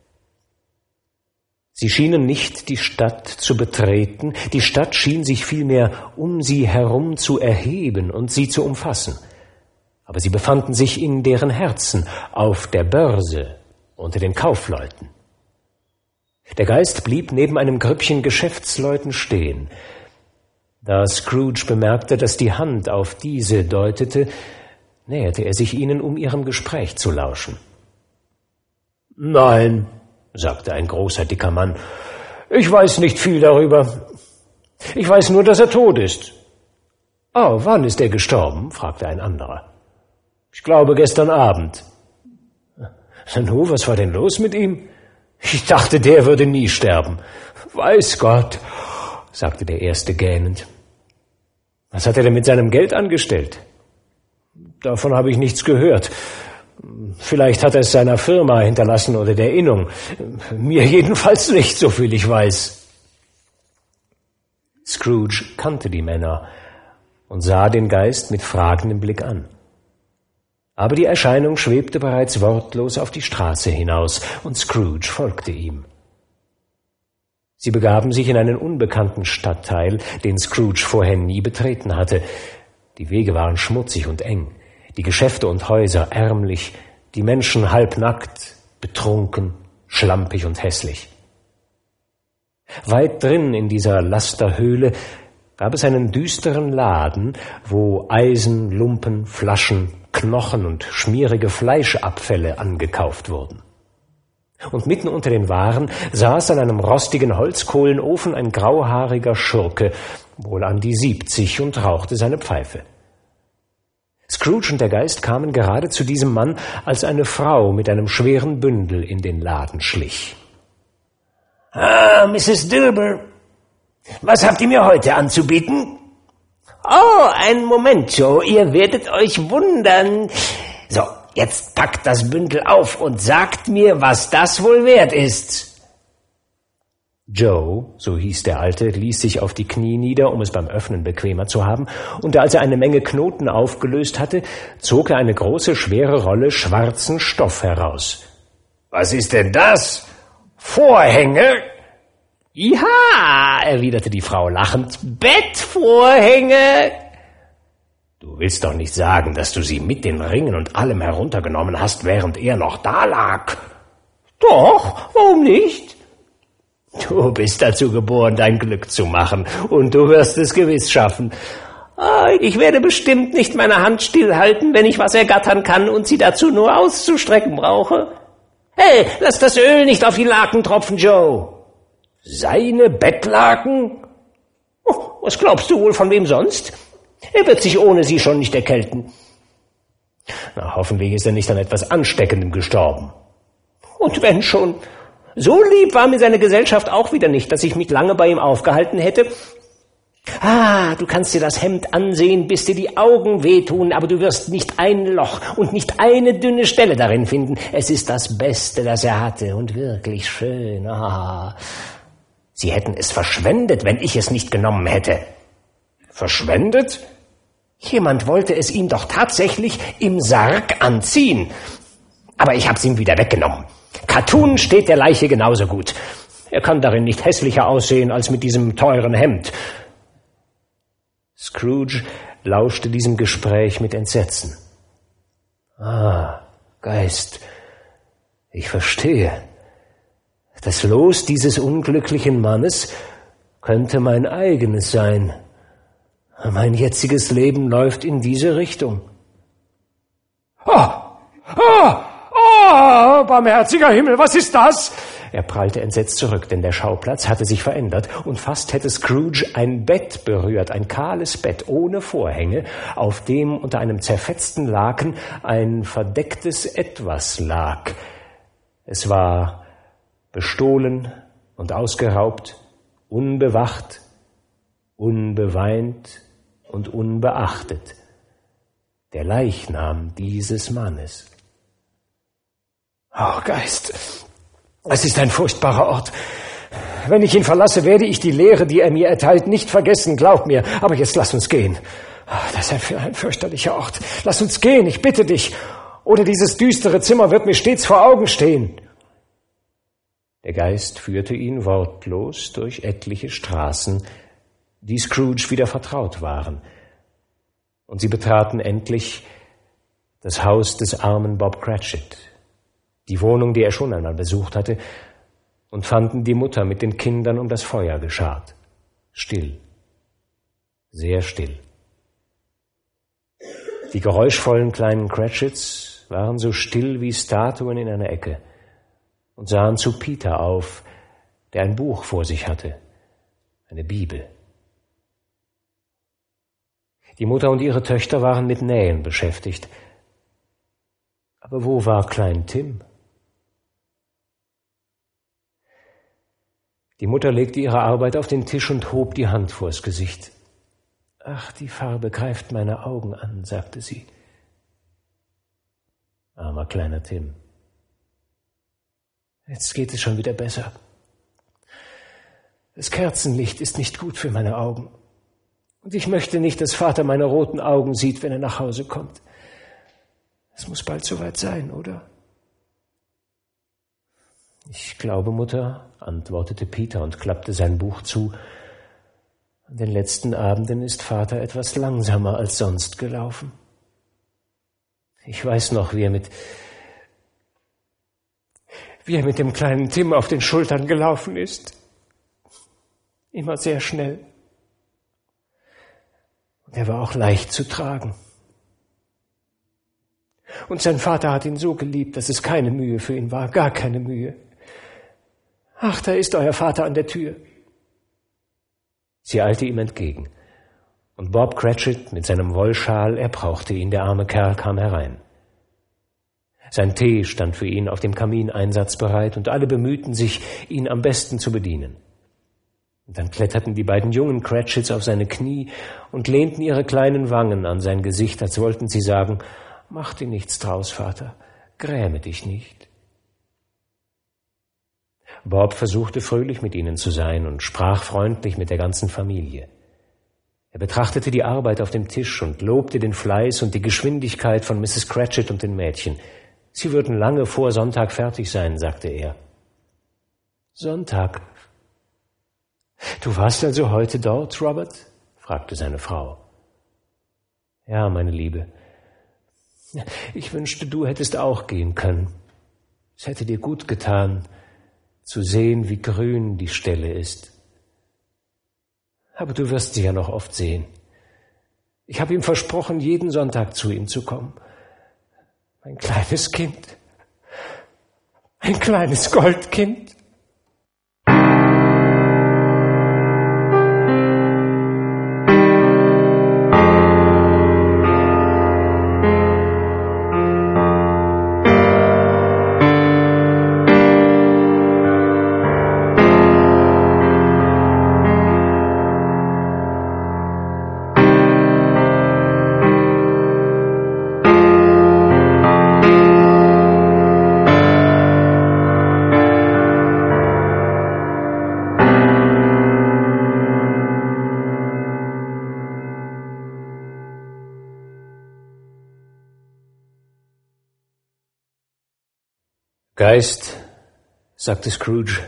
Speaker 1: Sie schienen nicht die Stadt zu betreten, die Stadt schien sich vielmehr um sie herum zu erheben und sie zu umfassen. Aber sie befanden sich in deren Herzen, auf der Börse, unter den Kaufleuten. Der Geist blieb neben einem Grüppchen Geschäftsleuten stehen. Da Scrooge bemerkte, dass die Hand auf diese deutete, näherte er sich ihnen, um ihrem Gespräch zu lauschen. »Nein«, sagte ein großer, dicker Mann, »ich weiß nicht viel darüber. Ich weiß nur, dass er tot ist.« »Oh, wann ist er gestorben?« fragte ein anderer. »Ich glaube, gestern Abend.« »Nu, was war denn los mit ihm? Ich dachte, der würde nie sterben.« »Weiß Gott«, sagte der Erste gähnend. »Was hat er denn mit seinem Geld angestellt?« Davon habe ich nichts gehört. Vielleicht hat er es seiner Firma hinterlassen oder der Innung. Mir jedenfalls nicht, soviel ich weiß. Scrooge kannte die Männer und sah den Geist mit fragendem Blick an. Aber die Erscheinung schwebte bereits wortlos auf die Straße hinaus, und Scrooge folgte ihm. Sie begaben sich in einen unbekannten Stadtteil, den Scrooge vorher nie betreten hatte. Die Wege waren schmutzig und eng, die Geschäfte und Häuser ärmlich, die Menschen halbnackt, betrunken, schlampig und hässlich. Weit drin in dieser Lasterhöhle gab es einen düsteren Laden, wo Eisen, Lumpen, Flaschen, Knochen und schmierige Fleischabfälle angekauft wurden. Und mitten unter den Waren saß an einem rostigen Holzkohlenofen ein grauhaariger Schurke, wohl an die 70, und rauchte seine Pfeife. Scrooge und der Geist kamen gerade zu diesem Mann, als eine Frau mit einem schweren Bündel in den Laden schlich.
Speaker 3: »Ah, Mrs. Dilber, was habt ihr mir heute anzubieten?«
Speaker 4: »Oh, einen Moment, Joe, ihr werdet euch wundern. So, jetzt packt das Bündel auf und sagt mir, was das wohl wert ist.«
Speaker 1: Joe, so hieß der Alte, ließ sich auf die Knie nieder, um es beim Öffnen bequemer zu haben, und als er eine Menge Knoten aufgelöst hatte, zog er eine große, schwere Rolle schwarzen Stoff heraus.
Speaker 3: »Was ist denn das? Vorhänge?«
Speaker 4: »Ja«, erwiderte die Frau lachend, »Bettvorhänge.«
Speaker 3: »Du willst doch nicht sagen, dass du sie mit den Ringen und allem heruntergenommen hast, während er noch da lag?«
Speaker 4: »Doch, warum nicht?«
Speaker 3: »Du bist dazu geboren, dein Glück zu machen, und du wirst es gewiss schaffen.«
Speaker 4: »Ich werde bestimmt nicht meine Hand stillhalten, wenn ich was ergattern kann und sie dazu nur auszustrecken brauche. Hey, lass das Öl nicht auf die Laken tropfen, Joe.«
Speaker 3: »Seine Bettlaken?«
Speaker 4: Oh, was glaubst du wohl, von wem sonst? Er wird sich ohne sie schon nicht erkälten.«
Speaker 1: »Na, hoffentlich ist er nicht an etwas Ansteckendem gestorben.«
Speaker 4: »Und wenn schon. So lieb war mir seine Gesellschaft auch wieder nicht, dass ich mich lange bei ihm aufgehalten hätte. Du kannst dir das Hemd ansehen, bis dir die Augen wehtun, aber du wirst nicht ein Loch und nicht eine dünne Stelle darin finden. Es ist das Beste, das er hatte, und wirklich schön. Sie hätten es verschwendet, wenn ich es nicht genommen hätte.«
Speaker 3: »Verschwendet?«
Speaker 4: »Jemand wollte es ihm doch tatsächlich im Sarg anziehen. Aber ich hab's ihm wieder weggenommen. Kattun steht der Leiche genauso gut. Er kann darin nicht hässlicher aussehen als mit diesem teuren Hemd.«
Speaker 1: Scrooge lauschte diesem Gespräch mit Entsetzen. Geist, ich verstehe. Das Los dieses unglücklichen Mannes könnte mein eigenes sein. Mein jetziges Leben läuft in diese Richtung.
Speaker 2: Barmherziger Himmel, was ist das?«
Speaker 1: Er prallte entsetzt zurück, denn der Schauplatz hatte sich verändert, und fast hätte Scrooge ein Bett berührt, ein kahles Bett ohne Vorhänge, auf dem unter einem zerfetzten Laken ein verdecktes Etwas lag. Es war bestohlen und ausgeraubt, unbewacht, unbeweint und unbeachtet. Der Leichnam dieses Mannes.
Speaker 2: Geist, es ist ein furchtbarer Ort. Wenn ich ihn verlasse, werde ich die Lehre, die er mir erteilt, nicht vergessen, glaub mir. Aber jetzt lass uns gehen. Das ist ein fürchterlicher Ort. Lass uns gehen, ich bitte dich. Oder dieses düstere Zimmer wird mir stets vor Augen stehen.
Speaker 1: Der Geist führte ihn wortlos durch etliche Straßen, die Scrooge wieder vertraut waren. Und sie betraten endlich das Haus des armen Bob Cratchit, die Wohnung, die er schon einmal besucht hatte, und fanden die Mutter mit den Kindern um das Feuer geschart. Still, sehr still. Die geräuschvollen kleinen Cratchits waren so still wie Statuen in einer Ecke und sahen zu Peter auf, der ein Buch vor sich hatte, eine Bibel. Die Mutter und ihre Töchter waren mit Nähen beschäftigt. Aber wo war Klein Tim? Die Mutter legte ihre Arbeit auf den Tisch und hob die Hand vors Gesicht. »Ach, die Farbe greift meine Augen an«, sagte sie. Armer kleiner Tim. Jetzt geht es schon wieder besser. Das Kerzenlicht ist nicht gut für meine Augen. Und ich möchte nicht, dass Vater meine roten Augen sieht, wenn er nach Hause kommt. Es muss bald soweit sein, oder? Ich glaube, Mutter, antwortete Peter und klappte sein Buch zu. An den letzten Abenden ist Vater etwas langsamer als sonst gelaufen. Ich weiß noch, wie er mit dem kleinen Tim auf den Schultern gelaufen ist. Immer sehr schnell. Und er war auch leicht zu tragen. Und sein Vater hat ihn so geliebt, dass es keine Mühe für ihn war, gar keine Mühe. Ach, da ist euer Vater an der Tür. Sie eilte ihm entgegen. Und Bob Cratchit mit seinem Wollschal, er brauchte ihn, der arme Kerl kam herein. Sein Tee stand für ihn auf dem Kamin einsatzbereit und alle bemühten sich, ihn am besten zu bedienen. Und dann kletterten die beiden jungen Cratchits auf seine Knie und lehnten ihre kleinen Wangen an sein Gesicht, als wollten sie sagen, mach dir nichts draus, Vater, gräme dich nicht. Bob versuchte fröhlich mit ihnen zu sein und sprach freundlich mit der ganzen Familie. Er betrachtete die Arbeit auf dem Tisch und lobte den Fleiß und die Geschwindigkeit von Mrs. Cratchit und den Mädchen. Sie würden lange vor Sonntag fertig sein, sagte er. Sonntag? Du warst also heute dort, Robert? Fragte seine Frau. Ja, meine Liebe. Ich wünschte, du hättest auch gehen können. Es hätte dir gut getan, zu sehen, wie grün die Stelle ist. Aber du wirst sie ja noch oft sehen. Ich habe ihm versprochen, jeden Sonntag zu ihm zu kommen. Ein kleines Kind. Ein kleines Goldkind. Geist, sagte Scrooge,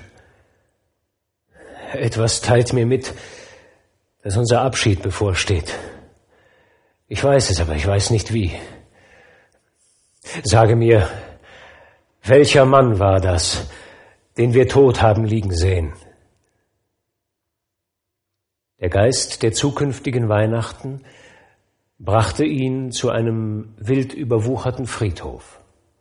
Speaker 1: etwas teilt mir mit, dass unser Abschied bevorsteht. Ich weiß es, aber ich weiß nicht wie. Sage mir, welcher Mann war das, den wir tot haben liegen sehen? Der Geist der zukünftigen Weihnachten brachte ihn zu einem wild überwucherten Friedhof.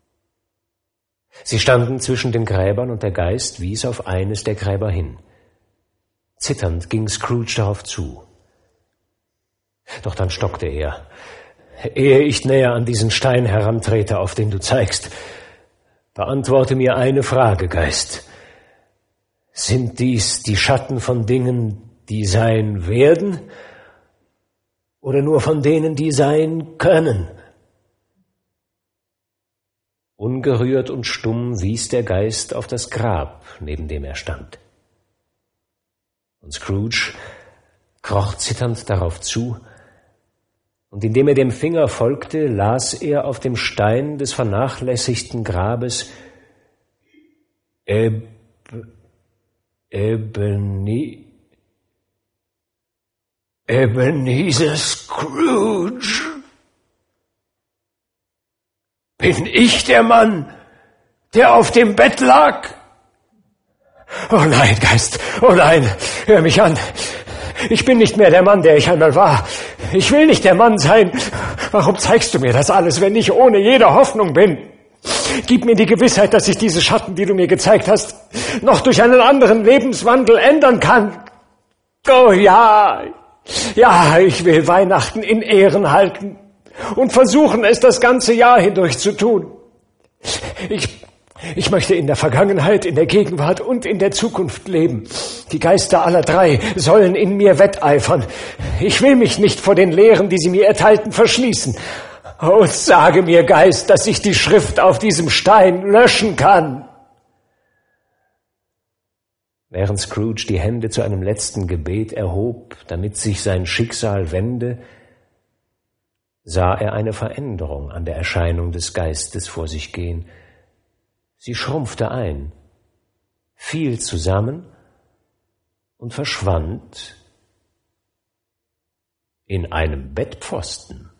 Speaker 1: Sie standen zwischen den Gräbern und der Geist wies auf eines der Gräber hin. Zitternd ging Scrooge darauf zu. Doch dann stockte er. Ehe ich näher an diesen Stein herantrete, auf den du zeigst, beantworte mir eine Frage, Geist. Sind dies die Schatten von Dingen, die sein werden, oder nur von denen, die sein können? Ungerührt und stumm wies der Geist auf das Grab, neben dem er stand. Und Scrooge kroch zitternd darauf zu, und indem er dem Finger folgte, las er auf dem Stein des vernachlässigten Grabes Ebenezer Scrooge. Bin ich der Mann, der auf dem Bett lag? Oh nein, Geist, oh nein, hör mich an. Ich bin nicht mehr der Mann, der ich einmal war. Ich will nicht der Mann sein. Warum zeigst du mir das alles, wenn ich ohne jede Hoffnung bin? Gib mir die Gewissheit, dass ich diese Schatten, die du mir gezeigt hast, noch durch einen anderen Lebenswandel ändern kann. Oh ja, ich will Weihnachten in Ehren halten und versuchen, es das ganze Jahr hindurch zu tun. Ich möchte in der Vergangenheit, in der Gegenwart und in der Zukunft leben. Die Geister aller drei sollen in mir wetteifern. Ich will mich nicht vor den Lehren, die sie mir erteilten, verschließen. Und sage mir, Geist, dass ich die Schrift auf diesem Stein löschen kann. Während Scrooge die Hände zu einem letzten Gebet erhob, damit sich sein Schicksal wende, sah er eine Veränderung an der Erscheinung des Geistes vor sich gehen. Sie schrumpfte ein, fiel zusammen und verschwand in einem Bettpfosten.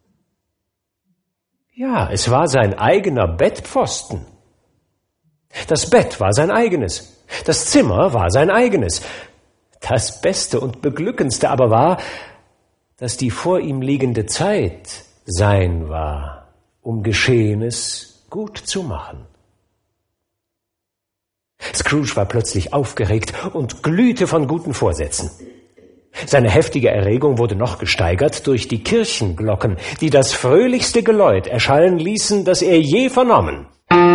Speaker 1: Ja, es war sein eigener Bettpfosten. Das Bett war sein eigenes. Das Zimmer war sein eigenes. Das Beste und Beglückendste aber war, dass die vor ihm liegende Zeit sein war, um Geschehenes gut zu machen. Scrooge war plötzlich aufgeregt und glühte von guten Vorsätzen. Seine heftige Erregung wurde noch gesteigert durch die Kirchenglocken, die das fröhlichste Geläut erschallen ließen, das er je vernommen.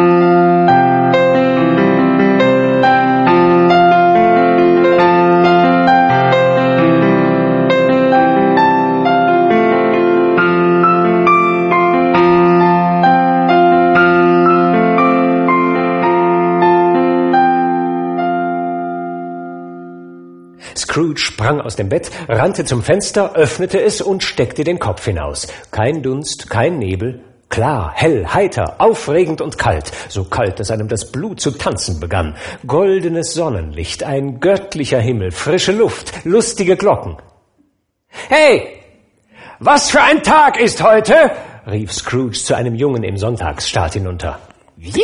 Speaker 1: Scrooge sprang aus dem Bett, rannte zum Fenster, öffnete es und steckte den Kopf hinaus. Kein Dunst, kein Nebel, klar, hell, heiter, aufregend und kalt, so kalt, dass einem das Blut zu tanzen begann. Goldenes Sonnenlicht, ein göttlicher Himmel, frische Luft, lustige Glocken. »Hey, was für ein Tag ist heute?« rief Scrooge zu einem Jungen im Sonntagsstaat hinunter. »Wie?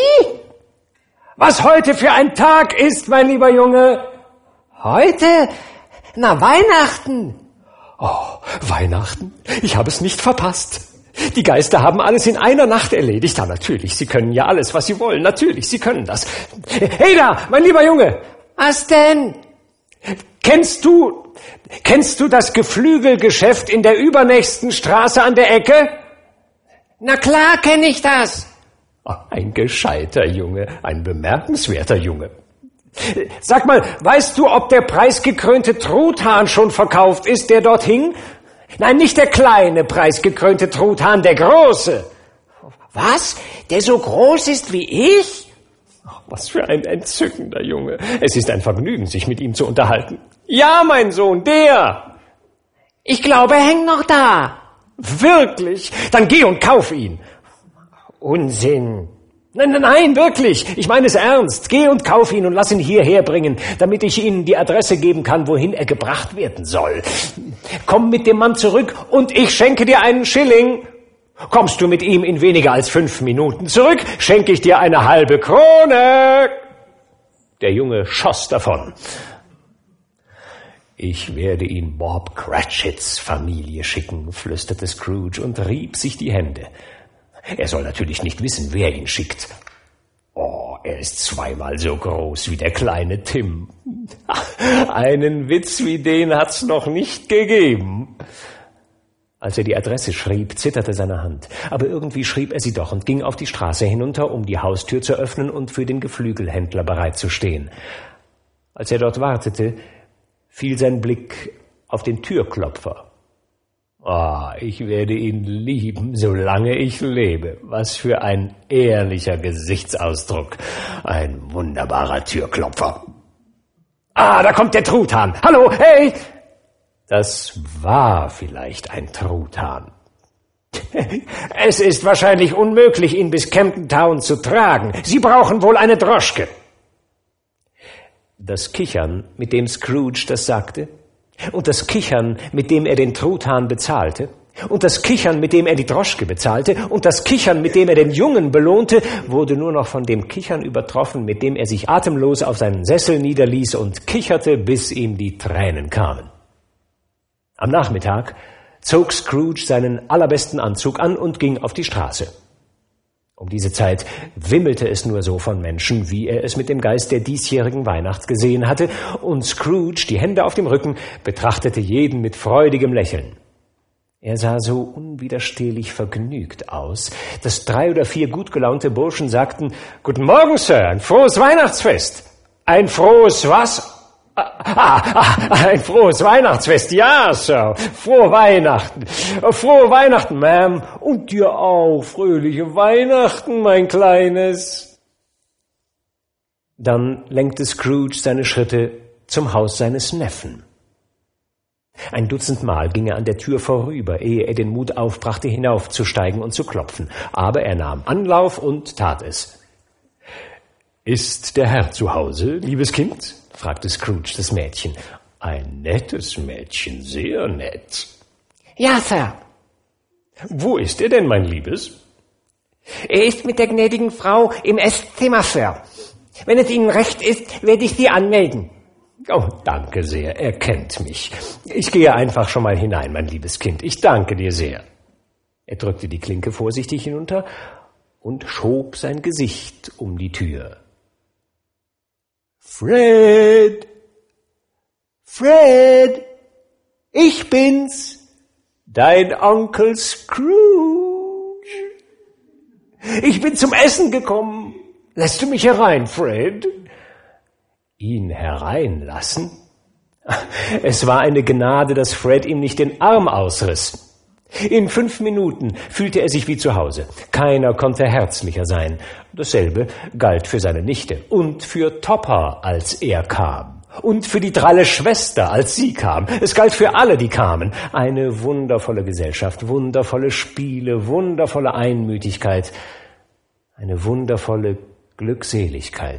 Speaker 1: Was heute für ein Tag ist, mein lieber Junge?« »Heute? Na, Weihnachten.« »Oh, Weihnachten? Ich habe es nicht verpasst. Die Geister haben alles in einer Nacht erledigt. Ja, natürlich, sie können ja alles, was sie wollen. Natürlich, sie können das. Hey da, mein lieber Junge!« »Was denn?« Kennst du das Geflügelgeschäft in der übernächsten Straße an der Ecke?« »Na klar kenne ich das.« »Ein gescheiter Junge, ein bemerkenswerter Junge. Sag mal, weißt du, ob der preisgekrönte Truthahn schon verkauft ist, der dort hing? Nein, nicht der kleine preisgekrönte Truthahn, der große.« »Was? Der so groß ist wie ich?« Was für ein entzückender Junge. Es ist ein Vergnügen, sich mit ihm zu unterhalten. »Ja, mein Sohn, der.« »Ich glaube, er hängt noch da.« »Wirklich? Dann geh und kauf ihn.« »Unsinn.« Nein, wirklich. Ich meine es ernst. Geh und kauf ihn und lass ihn hierher bringen, damit ich Ihnen die Adresse geben kann, wohin er gebracht werden soll. Komm mit dem Mann zurück und ich schenke dir einen Schilling. Kommst du mit ihm in weniger als 5 Minuten zurück, schenke ich dir eine halbe Krone. Der Junge schoss davon. »Ich werde ihn Bob Cratchits Familie schicken«, flüsterte Scrooge und rieb sich die Hände. Er soll natürlich nicht wissen, wer ihn schickt. Oh, er ist 2-mal so groß wie der kleine Tim. Einen Witz wie den hat's noch nicht gegeben. Als er die Adresse schrieb, zitterte seine Hand. Aber irgendwie schrieb er sie doch und ging auf die Straße hinunter, um die Haustür zu öffnen und für den Geflügelhändler bereitzustehen. Als er dort wartete, fiel sein Blick auf den Türklopfer. Ich werde ihn lieben, solange ich lebe. Was für ein ehrlicher Gesichtsausdruck. Ein wunderbarer Türklopfer. Da kommt der Truthahn. Hallo, hey! Das war vielleicht ein Truthahn. Es ist wahrscheinlich unmöglich, ihn bis Camden Town zu tragen. Sie brauchen wohl eine Droschke. Das Kichern, mit dem Scrooge das sagte, und das Kichern, mit dem er den Truthahn bezahlte, und das Kichern, mit dem er die Droschke bezahlte, und das Kichern, mit dem er den Jungen belohnte, wurde nur noch von dem Kichern übertroffen, mit dem er sich atemlos auf seinen Sessel niederließ und kicherte, bis ihm die Tränen kamen. Am Nachmittag zog Scrooge seinen allerbesten Anzug an und ging auf die Straße. Um diese Zeit wimmelte es nur so von Menschen, wie er es mit dem Geist der diesjährigen Weihnachts gesehen hatte, und Scrooge, die Hände auf dem Rücken, betrachtete jeden mit freudigem Lächeln. Er sah so unwiderstehlich vergnügt aus, dass 3 oder 4 gut gelaunte Burschen sagten, »Guten Morgen, Sir, ein frohes Weihnachtsfest!« »Ein frohes was?«
Speaker 3: Ein frohes Weihnachtsfest, ja, Sir. Frohe Weihnachten. Frohe Weihnachten, Ma'am. Und dir auch fröhliche Weihnachten, mein Kleines.
Speaker 1: Dann lenkte Scrooge seine Schritte zum Haus seines Neffen. Ein Dutzend Mal ging er an der Tür vorüber, ehe er den Mut aufbrachte, hinaufzusteigen und zu klopfen. Aber er nahm Anlauf und tat es. »Ist der Herr zu Hause, liebes Kind?« fragte Scrooge das Mädchen. »Ein nettes Mädchen, sehr nett.«
Speaker 4: »Ja, Sir.«
Speaker 1: »Wo ist er denn, mein Liebes?«
Speaker 4: »Er ist mit der gnädigen Frau im Esszimmer, Sir. Wenn es Ihnen recht ist, werde ich Sie anmelden.«
Speaker 1: »Oh, danke sehr, er kennt mich. Ich gehe einfach schon mal hinein, mein liebes Kind. Ich danke dir sehr.« Er drückte die Klinke vorsichtig hinunter und schob sein Gesicht um die Tür. »Fred! Fred! Ich bin's! Dein Onkel Scrooge! Ich bin zum Essen gekommen. Lässt du mich herein, Fred?« Ihn hereinlassen? Es war eine Gnade, dass Fred ihm nicht den Arm ausriss. In 5 Minuten fühlte er sich wie zu Hause. Keiner konnte herzlicher sein. Dasselbe galt für seine Nichte und für Topper, als er kam. Und für die dralle Schwester, als sie kam. Es galt für alle, die kamen. Eine wundervolle Gesellschaft, wundervolle Spiele, wundervolle Einmütigkeit, eine wundervolle Glückseligkeit.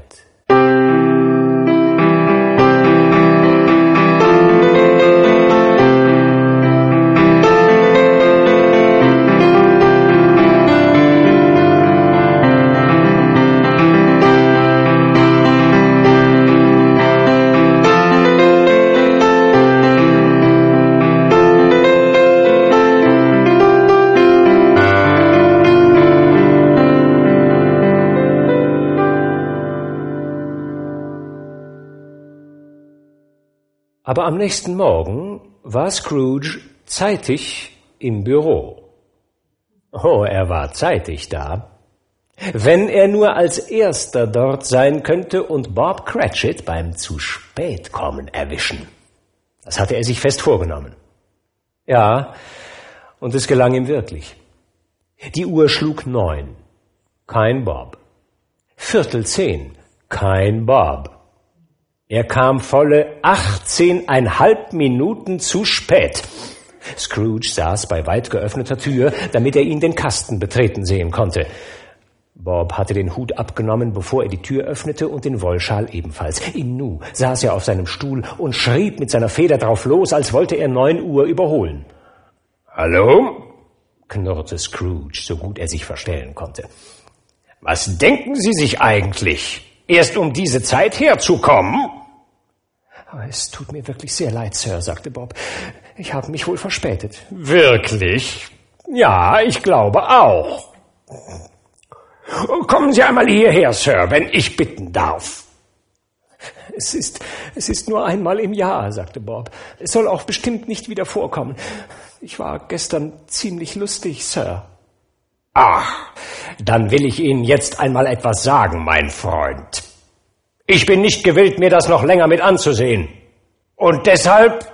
Speaker 1: Aber am nächsten Morgen war Scrooge zeitig im Büro. Oh, er war zeitig da. Wenn er nur als Erster dort sein könnte und Bob Cratchit beim zu spät kommen erwischen. Das hatte er sich fest vorgenommen. Ja, und es gelang ihm wirklich. Die Uhr schlug 9. Kein Bob. 9:45. Kein Bob. Er kam volle 18,5 Minuten zu spät. Scrooge saß bei weit geöffneter Tür, damit er ihn den Kasten betreten sehen konnte. Bob hatte den Hut abgenommen, bevor er die Tür öffnete, und den Wollschal ebenfalls. Im Nu saß er auf seinem Stuhl und schrieb mit seiner Feder drauf los, als wollte er 9 Uhr überholen. »Hallo?« knurrte Scrooge, so gut er sich verstellen konnte. »Was denken Sie sich eigentlich? Erst um diese Zeit herzukommen?« »Es tut mir wirklich sehr leid, Sir«, sagte Bob. »Ich habe mich wohl verspätet.« »Wirklich? Ja, ich glaube auch. Kommen Sie einmal hierher, Sir, wenn ich bitten darf.« Es ist nur einmal im Jahr«, sagte Bob. »Es soll auch bestimmt nicht wieder vorkommen. Ich war gestern ziemlich lustig, Sir.« »Ach, dann will ich Ihnen jetzt einmal etwas sagen, mein Freund. Ich bin nicht gewillt, mir das noch länger mit anzusehen. Und deshalb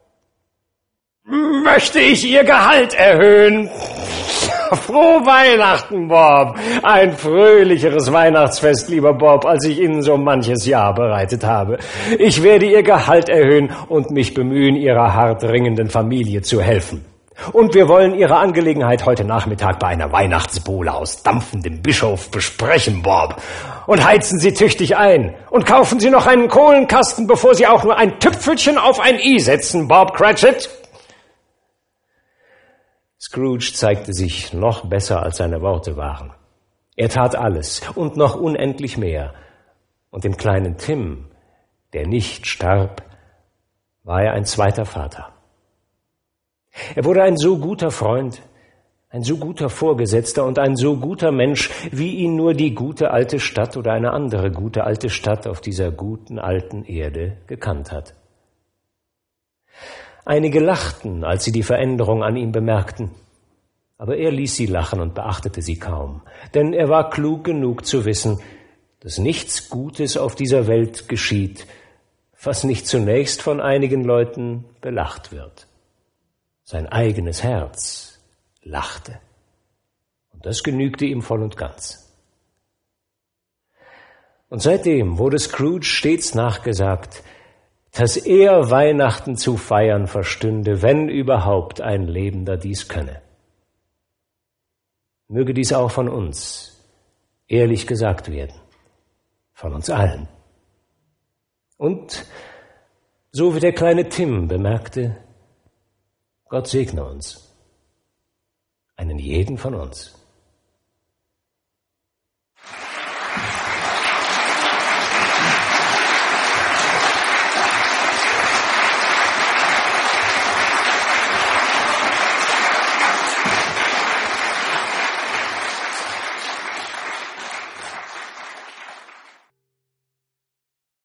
Speaker 1: möchte ich Ihr Gehalt erhöhen. Frohe Weihnachten, Bob. Ein fröhlicheres Weihnachtsfest, lieber Bob, als ich Ihnen so manches Jahr bereitet habe. Ich werde Ihr Gehalt erhöhen und mich bemühen, Ihrer hart ringenden Familie zu helfen. Und wir wollen Ihre Angelegenheit heute Nachmittag bei einer Weihnachtsbowle aus dampfendem Bischof besprechen, Bob. Und heizen Sie tüchtig ein. Und kaufen Sie noch einen Kohlenkasten, bevor Sie auch nur ein Tüpfelchen auf ein i setzen, Bob Cratchit.« Scrooge zeigte sich noch besser, als seine Worte waren. Er tat alles und noch unendlich mehr. Und dem kleinen Tim, der nicht starb, war er ein zweiter Vater. Er wurde ein so guter Freund, ein so guter Vorgesetzter und ein so guter Mensch, wie ihn nur die gute alte Stadt oder eine andere gute alte Stadt auf dieser guten alten Erde gekannt hat. Einige lachten, als sie die Veränderung an ihm bemerkten, aber er ließ sie lachen und beachtete sie kaum, denn er war klug genug zu wissen, dass nichts Gutes auf dieser Welt geschieht, was nicht zunächst von einigen Leuten belacht wird. Sein eigenes Herz lachte. Und das genügte ihm voll und ganz. Und seitdem wurde Scrooge stets nachgesagt, dass er Weihnachten zu feiern verstünde, wenn überhaupt ein Lebender dies könne. Möge dies auch von uns ehrlich gesagt werden, von uns allen. Und, so wie der kleine Tim bemerkte, Gott segne uns, einen jeden von uns.